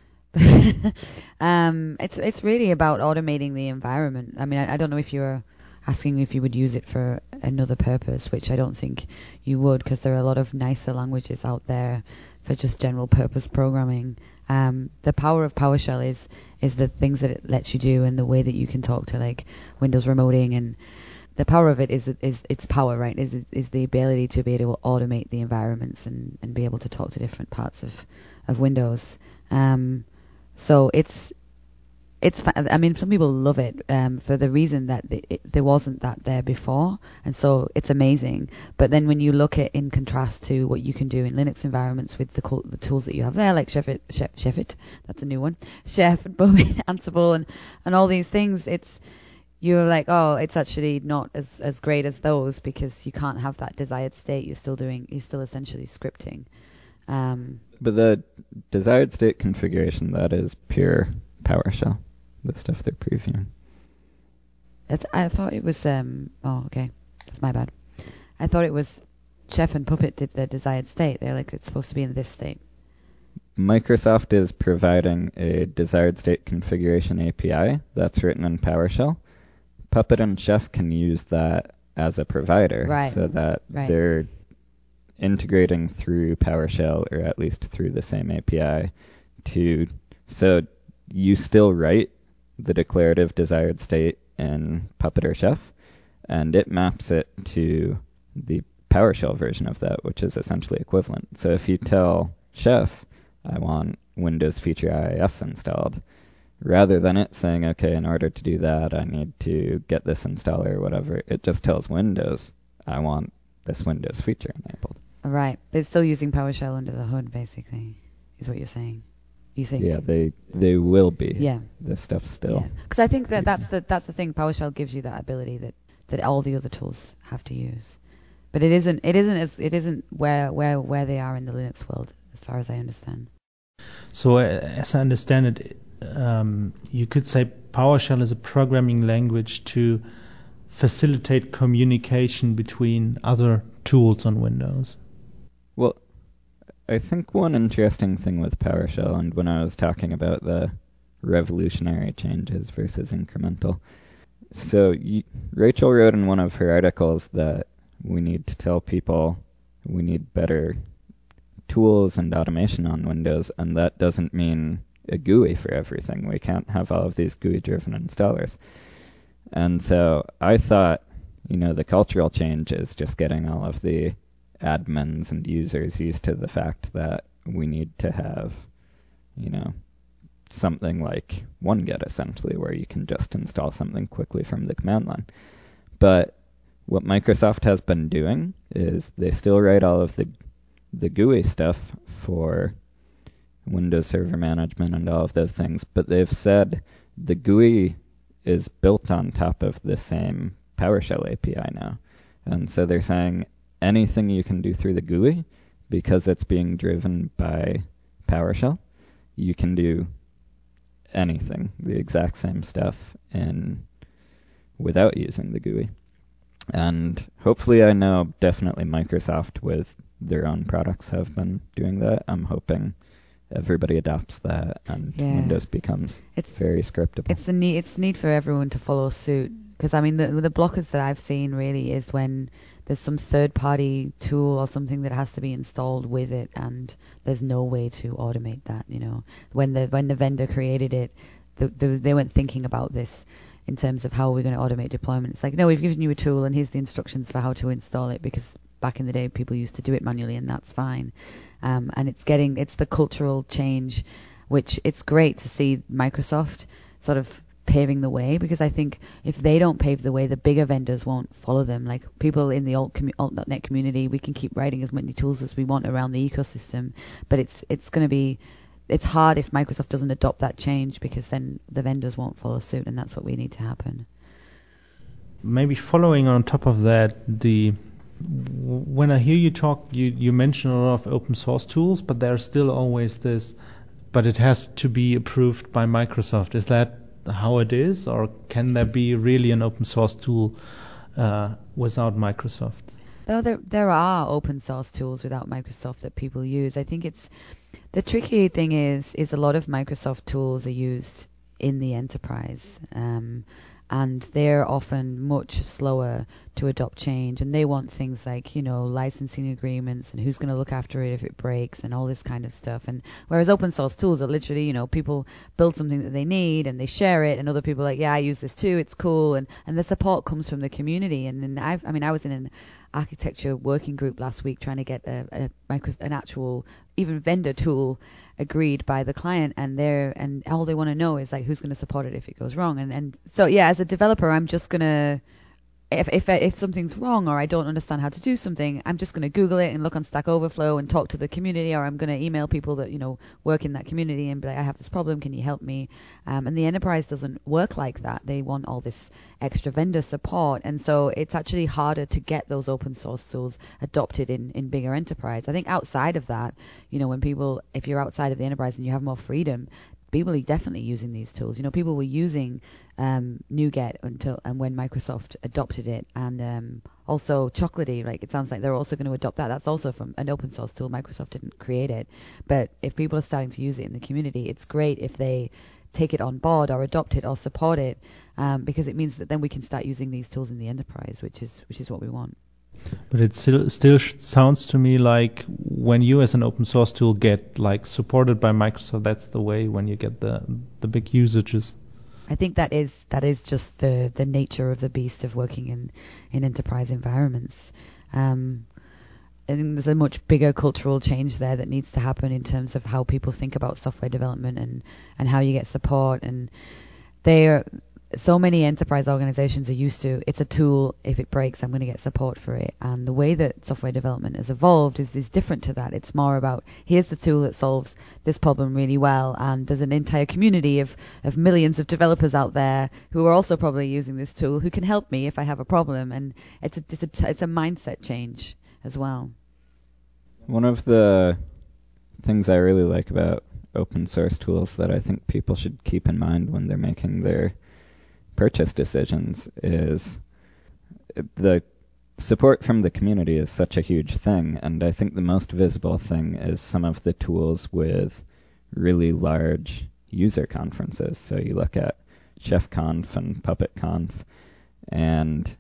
um, it's it's really about automating the environment. I mean, I, I don't know if you're asking if you would use it for another purpose, which I don't think you would, because there are a lot of nicer languages out there for just general purpose programming. Um, the power of PowerShell is is the things that it lets you do, and the way that you can talk to like Windows remoting, and the power of it is is its power, right? Is is the ability to be able to automate the environments and, and be able to talk to different parts of of Windows. Um, so it's it's I mean, some people love it um, for the reason that it, it, there wasn't that there before, and so it's amazing. But then when you look at in contrast to what you can do in Linux environments with the the tools that you have there, like Chefit, Chef, Chefit, that's a new one, Chef and Bubit, Ansible, and and all these things, it's you're like, oh, it's actually not as as great as those, because you can't have that desired state. You're still doing, you're still essentially scripting. Um, but the desired state configuration, that is pure PowerShell. The stuff they're previewing. It's, I thought it was, um, oh, okay. That's my bad. I thought it was Chef and Puppet did the desired state. They're like, it's supposed to be in this state. Microsoft is providing a desired state configuration A P I that's written in PowerShell. Puppet and Chef can use that as a provider, right. so that right. they're integrating through PowerShell, or at least through the same A P I, to, so you still write the declarative desired state in Puppet or Chef, and it maps it to the PowerShell version of that, which is essentially equivalent. So if you tell Chef, I want Windows Feature I I S installed, rather than it saying, okay, in order to do that, I need to get this installer or whatever, it just tells Windows, I want this Windows feature enabled. Right. They're still using PowerShell under the hood, basically, is what you're saying. You think? Yeah, they they will be. Yeah. The stuff still. Because yeah. I think that that's the that's the thing. PowerShell gives you that ability that, that all the other tools have to use, but it isn't it isn't as it isn't where where where they are in the Linux world, as far as I understand. So uh, as I understand it, um, you could say PowerShell is a programming language to facilitate communication between other tools on Windows. Well, I think one interesting thing with PowerShell, and when I was talking about the revolutionary changes versus incremental, so you, Rachel wrote in one of her articles that we need to tell people we need better tools and automation on Windows, and that doesn't mean a G U I for everything. We can't have all of these G U I-driven installers. And so I thought, you know, the cultural change is just getting all of the admins and users used to the fact that we need to have, you know, something like OneGet, essentially, where you can just install something quickly from the command line. But what Microsoft has been doing is they still write all of the the G U I stuff for Windows Server Management and all of those things, but they've said the G U I is built on top of the same PowerShell A P I now. And so they're saying anything you can do through the G U I, because it's being driven by PowerShell, you can do anything, the exact same stuff, in without using the G U I. And hopefully, I know definitely Microsoft with their own products have been doing that. I'm hoping everybody adopts that and yeah. Windows becomes it's, very scriptable. It's the need. It's need for everyone to follow suit. Because I mean, the the blockers that I've seen really is when there's some third-party tool or something that has to be installed with it, and there's no way to automate that. You know, when the when the vendor created it, the, the, they weren't thinking about this in terms of how we're going to automate deployment. It's like, no, we've given you a tool, and here's the instructions for how to install it, because back in the day, people used to do it manually, and that's fine. Um, and it's getting, it's the cultural change, which it's great to see Microsoft sort of paving the way, because I think if they don't pave the way, the bigger vendors won't follow them. Like people in the alt, commu- alt dot net community, we can keep writing as many tools as we want around the ecosystem, but it's it's going to be, it's hard if Microsoft doesn't adopt that change, because then the vendors won't follow suit, and that's what we need to happen. Maybe following on top of that, the when I hear you talk, you, you mention a lot of open source tools, but there's still always this, but it has to be approved by Microsoft. Is that how it is, or can there be really an open source tool uh, without Microsoft? Though there there are open source tools without Microsoft that people use. I think it's the tricky thing is is a lot of Microsoft tools are used in the enterprise, um, and they're often much slower to adopt change, and they want things like, you know, licensing agreements and who's going to look after it if it breaks and all this kind of stuff. And whereas open source tools are literally, you know, people build something that they need and they share it, and other people are like, yeah, I use this too, it's cool, and and the support comes from the community. And then I've, I mean, I was in an architecture working group last week trying to get a, a micro, an actual even vendor tool agreed by the client, and they're and all they want to know is like who's going to support it if it goes wrong. And and so yeah, as a developer, I'm just gonna if if if something's wrong or I don't understand how to do something, I'm just going to Google it and look on Stack Overflow and talk to the community, or I'm going to email people that, you know, work in that community and be like, I have this problem, can you help me? Um, and the enterprise doesn't work like that. They want all this extra vendor support, and so it's actually harder to get those open source tools adopted in, in bigger enterprise. I think outside of that, you know, when people, if you're outside of the enterprise and you have more freedom, people are definitely using these tools. You know, people were using um, NuGet until and when Microsoft adopted it, and um, also Chocolatey. Like, it sounds like they're also going to adopt that. That's also from an open source tool. Microsoft didn't create it, but if people are starting to use it in the community, it's great if they take it on board or adopt it or support it, um, because it means that then we can start using these tools in the enterprise, which is which is what we want. But it still still sh- sounds to me like when you as an open source tool get like supported by Microsoft, that's the way when you get the the big usages. I think that is that is just the, the nature of the beast of working in, in enterprise environments. Um, I think there's a much bigger cultural change there that needs to happen in terms of how people think about software development and, and how you get support. And they are so many enterprise organizations are used to, it's a tool, if it breaks, I'm going to get support for it. And the way that software development has evolved is, is different to that. It's more about, here's the tool that solves this problem really well, and there's an entire community of, of millions of developers out there who are also probably using this tool who can help me if I have a problem. And it's a, it's a, it's a mindset change as well. One of the things I really like about open source tools that I think people should keep in mind when they're making their purchase decisions is the support from the community is such a huge thing, and I think the most visible thing is some of the tools with really large user conferences. So you look at ChefConf and PuppetConf, and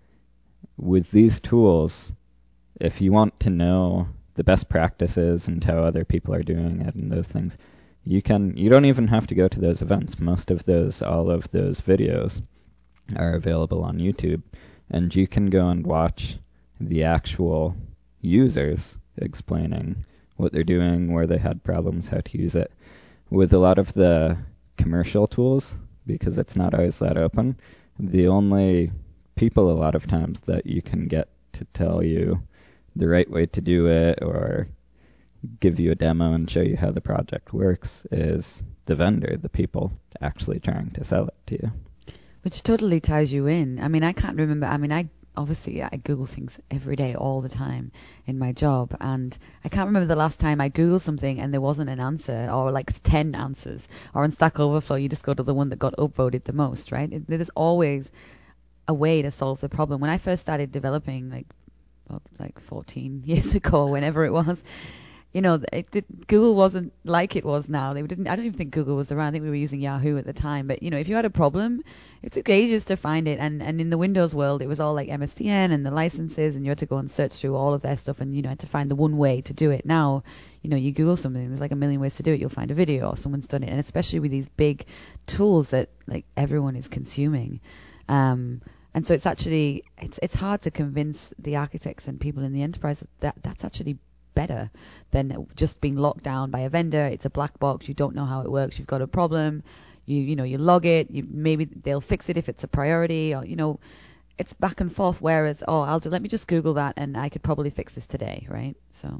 with these tools, if you want to know the best practices and how other people are doing it and those things, You can. You don't even have to go to those events. Most of those, all of those videos are available on YouTube, and you can go and watch the actual users explaining what they're doing, where they had problems, how to use it. With a lot of the commercial tools, because it's not always that open, the only people a lot of times that you can get to tell you the right way to do it or give you a demo and show you how the project works is the vendor, the people actually trying to sell it to you. Which totally ties you in. I mean, I can't remember. I mean, I obviously I Google things every day, all the time in my job, and I can't remember the last time I Googled something and there wasn't an answer, or like ten answers. Or on Stack Overflow, you just go to the one that got upvoted the most, right? It, there's always a way to solve the problem. When I first started developing, like oh, like fourteen years ago, whenever it was, you know, it did, Google wasn't like it was now. They didn't. I don't even think Google was around. I think we were using Yahoo at the time. But you know, if you had a problem, it took ages to find it. And and in the Windows world, it was all like M S D N and the licenses, and you had to go and search through all of their stuff, and you know, had to find the one way to do it. Now, you know, you Google something, there's like a million ways to do it. You'll find a video or someone's done it, and especially with these big tools that like everyone is consuming. Um, and so it's actually it's it's hard to convince the architects and people in the enterprise that that's actually better than just being locked down by a vendor. It's a black box. You don't know how it works. You've got a problem. You you know you log it. You maybe they'll fix it if it's a priority, or you know it's back and forth. Whereas oh I'll do, let me just Google that and I could probably fix this today, right? So.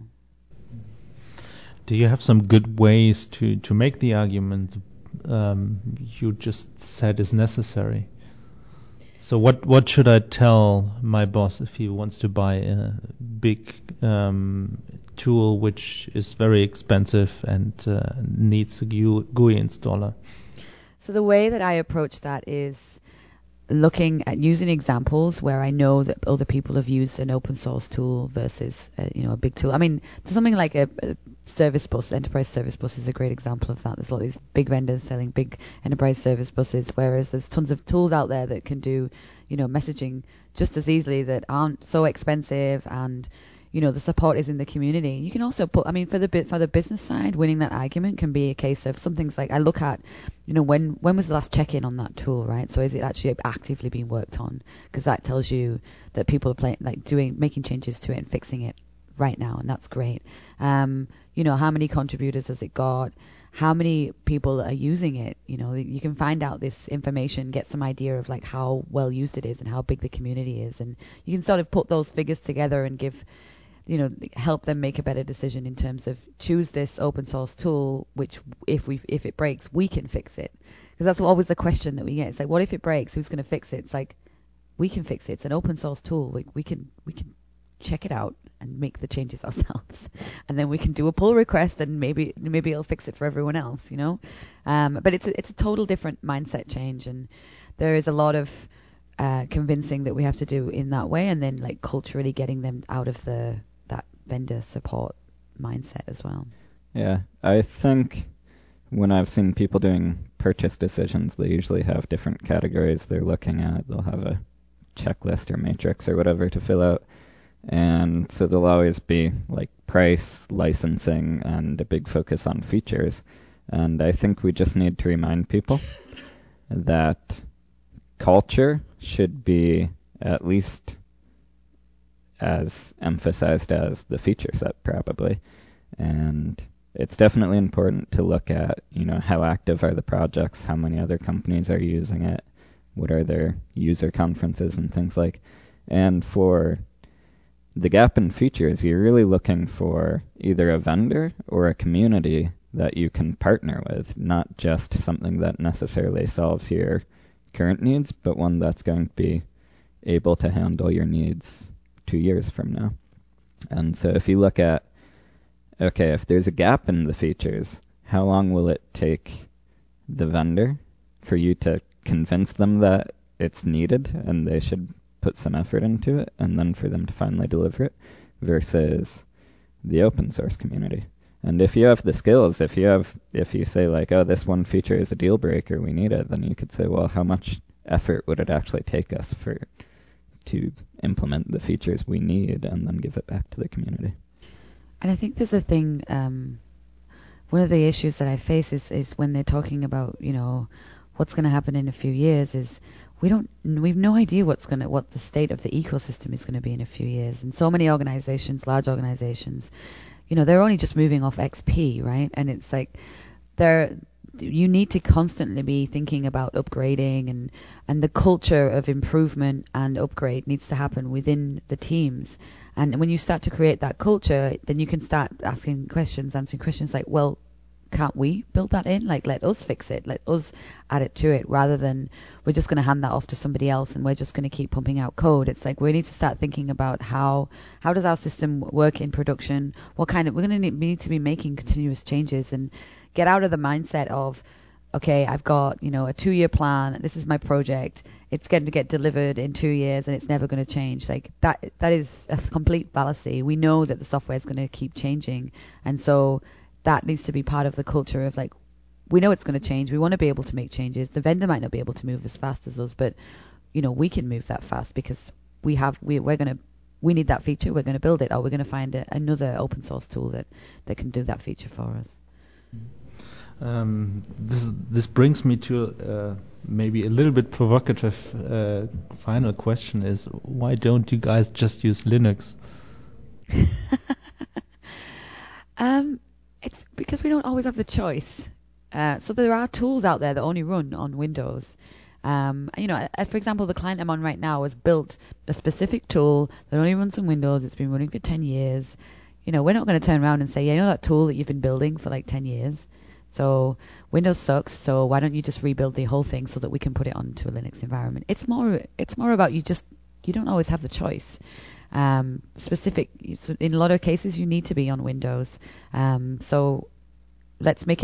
Do you have some good ways to to make the argument um, you just said is necessary? So what what should I tell my boss if he wants to buy a big um, tool which is very expensive and uh, needs a G U I installer? So the way that I approach that is looking at using examples where I know that other people have used an open source tool versus a, you know a big tool. I mean, something like a, a service bus, enterprise service bus is a great example of that. There's a lot of these big vendors selling big enterprise service buses, whereas there's tons of tools out there that can do you know messaging just as easily that aren't so expensive, and you know the support is in the community. You can also put, I mean, for the bit for the business side, winning that argument can be a case of some things like I look at, you know, when when was the last check-in on that tool, right? So is it actually actively being worked on? Because that tells you that people are playing, like doing, making changes to it and fixing it right now, and that's great. Um, you know, how many contributors has it got? How many people are using it? You know, you can find out this information, get some idea of like how well used it is and how big the community is, and you can sort of put those figures together and give. You know, help them make a better decision in terms of choose this open source tool, which if we if it breaks, we can fix it. Because that's always the question that we get. It's like, what if it breaks? Who's going to fix it? It's like, we can fix it. It's an open source tool. We, we can we can check it out and make the changes ourselves, and then we can do a pull request, and maybe maybe it'll fix it for everyone else. You know, um, but it's a, it's a total different mindset change, and there is a lot of uh, convincing that we have to do in that way, and then like culturally getting them out of the vendor support mindset as well. Yeah, I think when I've seen people doing purchase decisions, they usually have different categories they're looking at. They'll have a checklist or matrix or whatever to fill out. And so there'll always be like price, licensing, and a big focus on features. And I think we just need to remind people that culture should be at least as emphasized as the feature set, probably. And it's definitely important to look at, you know, how active are the projects, how many other companies are using it, what are their user conferences and things like. And for the gap in features, you're really looking for either a vendor or a community that you can partner with, not just something that necessarily solves your current needs, but one that's going to be able to handle your needs two years from now. And so if you look at, okay, if there's a gap in the features, how long will it take the vendor for you to convince them that it's needed and they should put some effort into it, and then for them to finally deliver it, versus the open source community? And if you have the skills, if you have, if you say like, oh, this one feature is a deal breaker, we need it, then you could say, well, how much effort would it actually take us for to implement the features we need, and then give it back to the community. And I think there's a thing, um, one of the issues that I face is, is when they're talking about, you know, what's going to happen in a few years is we don't, we've no idea what's going to, what the state of the ecosystem is going to be in a few years. And so many organizations, large organizations, you know, they're only just moving off X P, right? And it's like, they're, you need to constantly be thinking about upgrading, and, and the culture of improvement and upgrade needs to happen within the teams. And when you start to create that culture, then you can start asking questions, answering questions like, well, can't we build that in? Like, let us fix it. Let us add it to it, rather than we're just going to hand that off to somebody else and we're just going to keep pumping out code. It's like we need to start thinking about how how does our system work in production? What kind of, we're going to need, we need to be making continuous changes and get out of the mindset of, okay, I've got, you know, a two-year plan. This is my project. It's going to get delivered in two years and it's never going to change. Like that, that is a complete fallacy. We know that the software is going to keep changing. And so that needs to be part of the culture of like, we know it's going to change. We want to be able to make changes. The vendor might not be able to move as fast as us, but, you know, we can move that fast because we have, we, we're going to, we need that feature. We're going to build it, or we're going to find a, another open source tool that, that can do that feature for us. Um, this this brings me to uh, maybe a little bit provocative uh, final question: is why don't you guys just use Linux? um, it's because we don't always have the choice. Uh, so there are tools out there that only run on Windows. Um, you know, uh, for example, the client I'm on right now has built a specific tool that only runs on Windows. It's been running for ten years. You know, we're not going to turn around and say, yeah, you know that tool that you've been building for like ten years? So Windows sucks, so why don't you just rebuild the whole thing so that we can put it onto a Linux environment? It's more it's more about you just, you don't always have the choice. Um, specific, in a lot of cases, you need to be on Windows. Um, so let's make it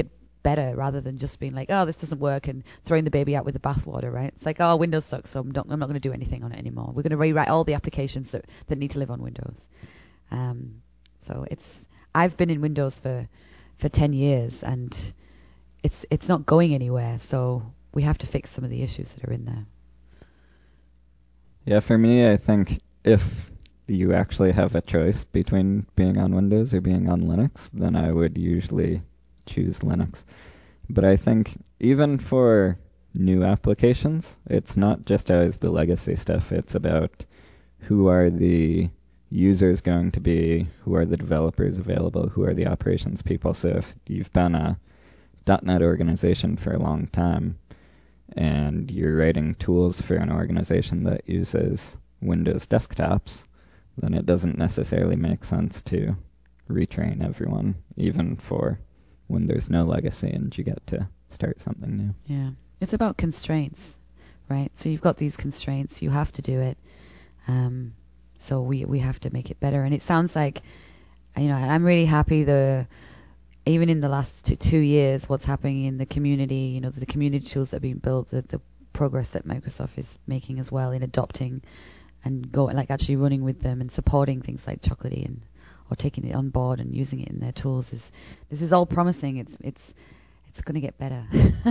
better rather than just being like, oh, this doesn't work and throwing the baby out with the bathwater, right? It's like, oh, Windows sucks, so I'm not, I'm not going to do anything on it anymore. We're going to rewrite all the applications that, that need to live on Windows. Um, so it's, I've been in Windows for, for ten years and it's, it's not going anywhere. So we have to fix some of the issues that are in there. Yeah, for me, I think if you actually have a choice between being on Windows or being on Linux, then I would usually choose Linux. But I think even for new applications, it's not just always the legacy stuff. It's about who are the users going to be, who are the developers available, who are the operations people. So if you've been a .NET organization for a long time and you're writing tools for an organization that uses Windows desktops, then it doesn't necessarily make sense to retrain everyone, even for when there's no legacy and you get to start something new. Yeah. It's about constraints, right? So you've got these constraints, you have to do it. Um, so we, we have to make it better. And it sounds like, you know, I'm really happy the, even in the last two, two years, what's happening in the community, you know, the community tools that are being built, the, the progress that Microsoft is making as well in adopting and go like actually running with them and supporting things like Chocolatey and or taking it on board and using it in their tools is this is all promising. It's it's it's going to get better.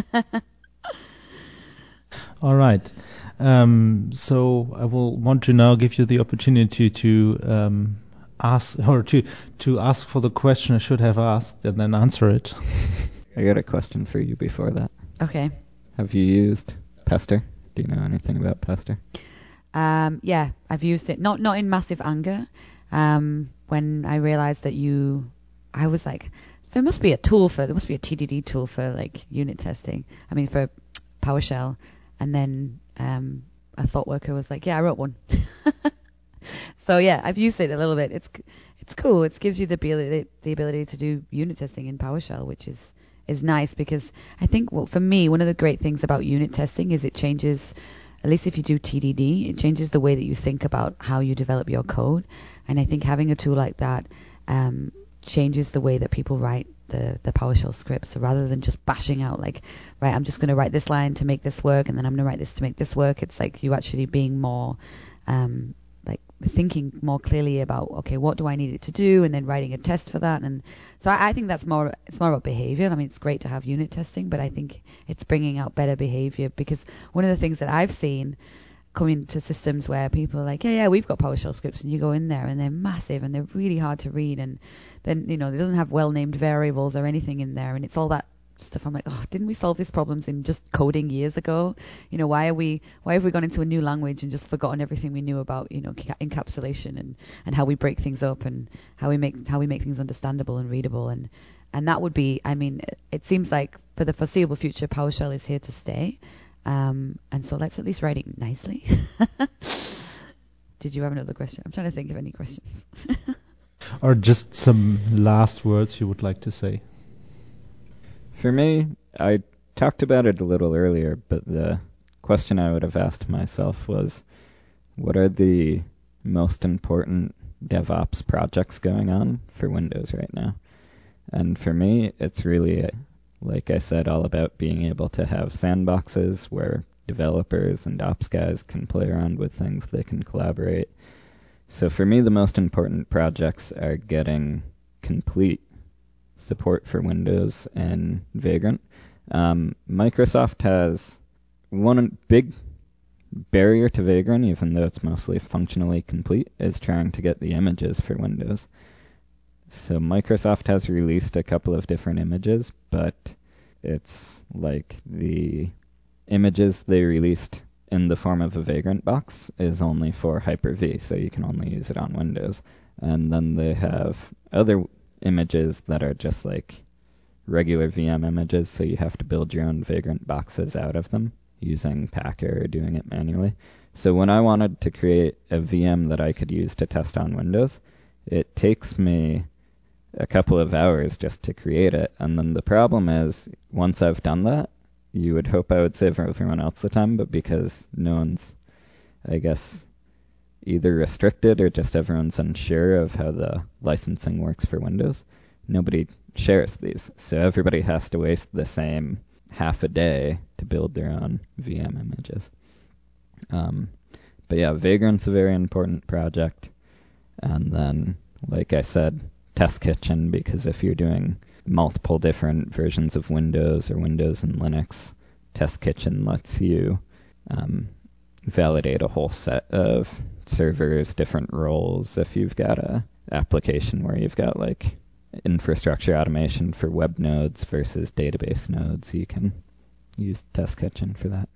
All right. Um, so I will want to now give you the opportunity to um, ask or to to ask for the question I should have asked and then answer it. I got a question for you before that. Okay. Have you used Pester? Do you know anything about Pester? Um, yeah, I've used it. Not not in massive anger. Um, when I realized that you, I was like, so there must be a tool for, there must be a T D D tool for like unit testing. I mean, for PowerShell. And then um, a thought worker was like, yeah, I wrote one. So yeah, I've used it a little bit. It's it's cool. It gives you the ability the ability to do unit testing in PowerShell, which is is nice because I think well, for me, one of the great things about unit testing is it changes. At least if you do T D D, it changes the way that you think about how you develop your code. And I think having a tool like that um, changes the way that people write the, the PowerShell script. So rather than just bashing out like, right, I'm just going to write this line to make this work, and then I'm going to write this to make this work, it's like you actually being more um, like thinking more clearly about, okay, what do I need it to do, and then writing a test for that. And so I, I think that's more, it's more about behavior. I mean, it's great to have unit testing, but I think it's bringing out better behavior because one of the things that I've seen coming to systems where people are like, yeah, yeah, we've got PowerShell scripts, and you go in there and they're massive and they're really hard to read, and then, you know, it doesn't have well-named variables or anything in there, and it's all that stuff. I'm like, oh, didn't we solve these problems in just coding years ago? You know, why are we, why have we gone into a new language and just forgotten everything we knew about, you know, encapsulation and, and how we break things up and how we make, how we make things understandable and readable. And, and that would be, I mean, it seems like for the foreseeable future, PowerShell is here to stay. Um, and so let's at least write it nicely. Did you have another question? I'm trying to think of any questions. Or just some last words you would like to say. For me, I talked about it a little earlier, but the question I would have asked myself was, what are the most important DevOps projects going on for Windows right now? And for me, it's really, like I said, all about being able to have sandboxes where developers and ops guys can play around with things, they can collaborate. So for me, the most important projects are getting complete support for Windows and Vagrant. Um, Microsoft has one big barrier to Vagrant, even though it's mostly functionally complete, is trying to get the images for Windows. So Microsoft has released a couple of different images, but it's like the images they released in the form of a Vagrant box is only for Hyper-V, so you can only use it on Windows. And then they have other images that are just like regular V M images, so you have to build your own Vagrant boxes out of them using Packer or doing it manually. So when I wanted to create a V M that I could use to test on Windows, it takes me a couple of hours just to create it. And then the problem is, once I've done that, you would hope I would save everyone else the time, but because no one's, I guess, either restricted or just everyone's unsure of how the licensing works for Windows, nobody shares these. So everybody has to waste the same half a day to build their own V M images. Um, but yeah, Vagrant's a very important project. And then, like I said, Test Kitchen, because if you're doing multiple different versions of Windows or Windows and Linux, Test Kitchen lets you um, validate a whole set of servers, different roles. If you've got a application where you've got like infrastructure automation for web nodes versus database nodes, you can use Test Kitchen for that.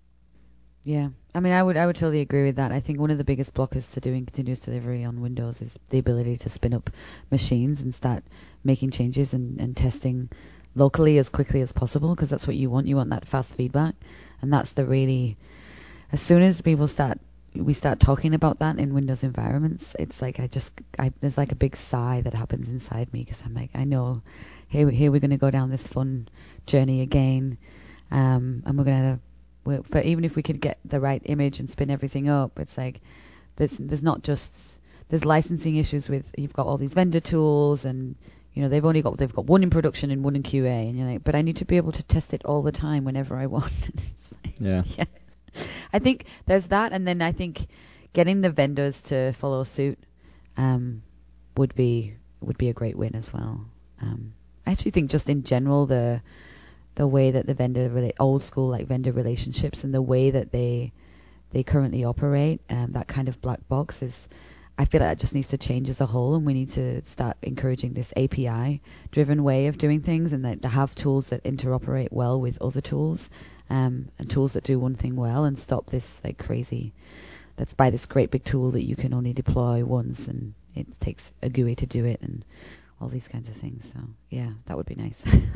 Yeah, I mean, I would I would totally agree with that. I think one of the biggest blockers to doing continuous delivery on Windows is the ability to spin up machines and start making changes and, and testing locally as quickly as possible, because that's what you want. You want that fast feedback, and that's the really, as soon as people start, we start talking about that in Windows environments, it's like I just, I, there's like a big sigh that happens inside me, because I'm like, I know, here, here we're going to go down this fun journey again, um, and we're going to, but even if we could get the right image and spin everything up, it's like there's there's not just there's licensing issues with, you've got all these vendor tools, and you know they've only got they've got one in production and one in Q A, and you're like, but I need to be able to test it all the time whenever I want. It's like, yeah. yeah. I think there's that, and then I think getting the vendors to follow suit um, would be would be a great win as well. Um, I actually think just in general the the way that the vendor, really old school like vendor relationships, and the way that they they currently operate, um, that kind of black box is, I feel like that just needs to change as a whole, and we need to start encouraging this A P I driven way of doing things, and that to have tools that interoperate well with other tools, um, and tools that do one thing well, and stop this like crazy, let's buy this great big tool that you can only deploy once and it takes a G U I to do it, and all these kinds of things. So yeah, that would be nice.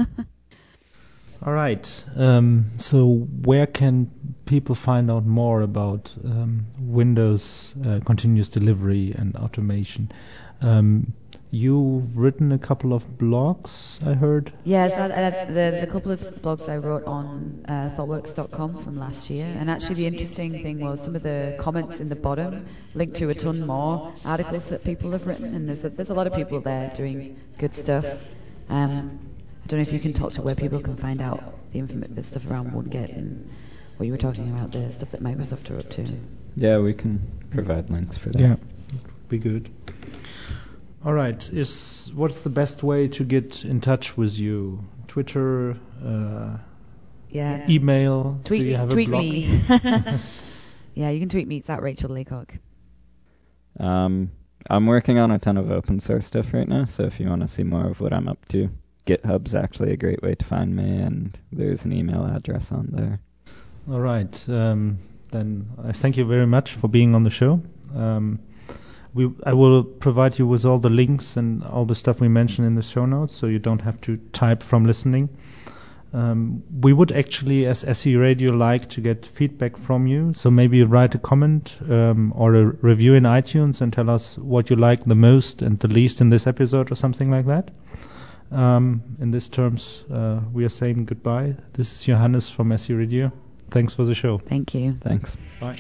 All right. Um, so where can people find out more about um, Windows uh, continuous delivery and automation? Um, you've written a couple of blogs, I heard. Yeah, so I, I, the, the couple of blogs I wrote on uh, thoughtworks dot com from last year, and actually the interesting thing was some of the comments in the bottom linked to a ton more articles that people have written, and there's a, there's a lot of people there doing good stuff. Um, I don't know if you can talk to where people can find out the inform- the stuff around OneGet and what you were talking about, the stuff that Microsoft are up to. Yeah, we can provide links for that. Yeah, be good. All right. Is what's the best way to get in touch with you? Twitter, uh, yeah, email. Tweet, Do you have tweet a blog? me. Yeah, you can tweet me. It's at Rachel Laycock. Um, I'm working on a ton of open source stuff right now, so if you want to see more of what I'm up to, GitHub's actually a great way to find me, and there's an email address on there. All right. Um, then I thank you very much for being on the show. Um, we I will provide you with all the links and all the stuff we mentioned in the show notes, so you don't have to type from listening. Um, we would actually, as S E Radio, like to get feedback from you. So maybe write a comment um, or a review in iTunes and tell us what you like the most and the least in this episode, or something like that. Um, in these terms, uh, we are saying goodbye. This is Johannes from S E Radio. Thanks for the show. Thank you. Thanks. Bye.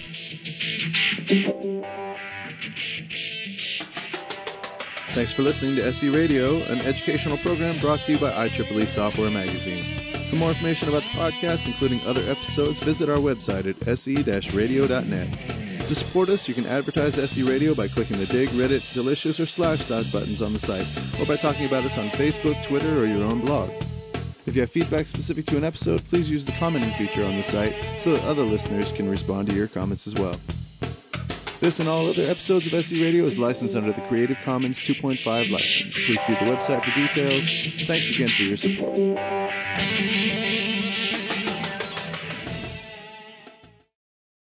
Thanks for listening to S E Radio, an educational program brought to you by I triple E Software Magazine. For more information about the podcast, including other episodes, visit our website at s e dash radio dot net. To support us, you can advertise S E Radio by clicking the Dig, Reddit, Delicious, or Slashdot buttons on the site, or by talking about us on Facebook, Twitter, or your own blog. If you have feedback specific to an episode, please use the commenting feature on the site so that other listeners can respond to your comments as well. This and all other episodes of S E Radio is licensed under the Creative Commons two point five license. Please see the website for details. Thanks again for your support.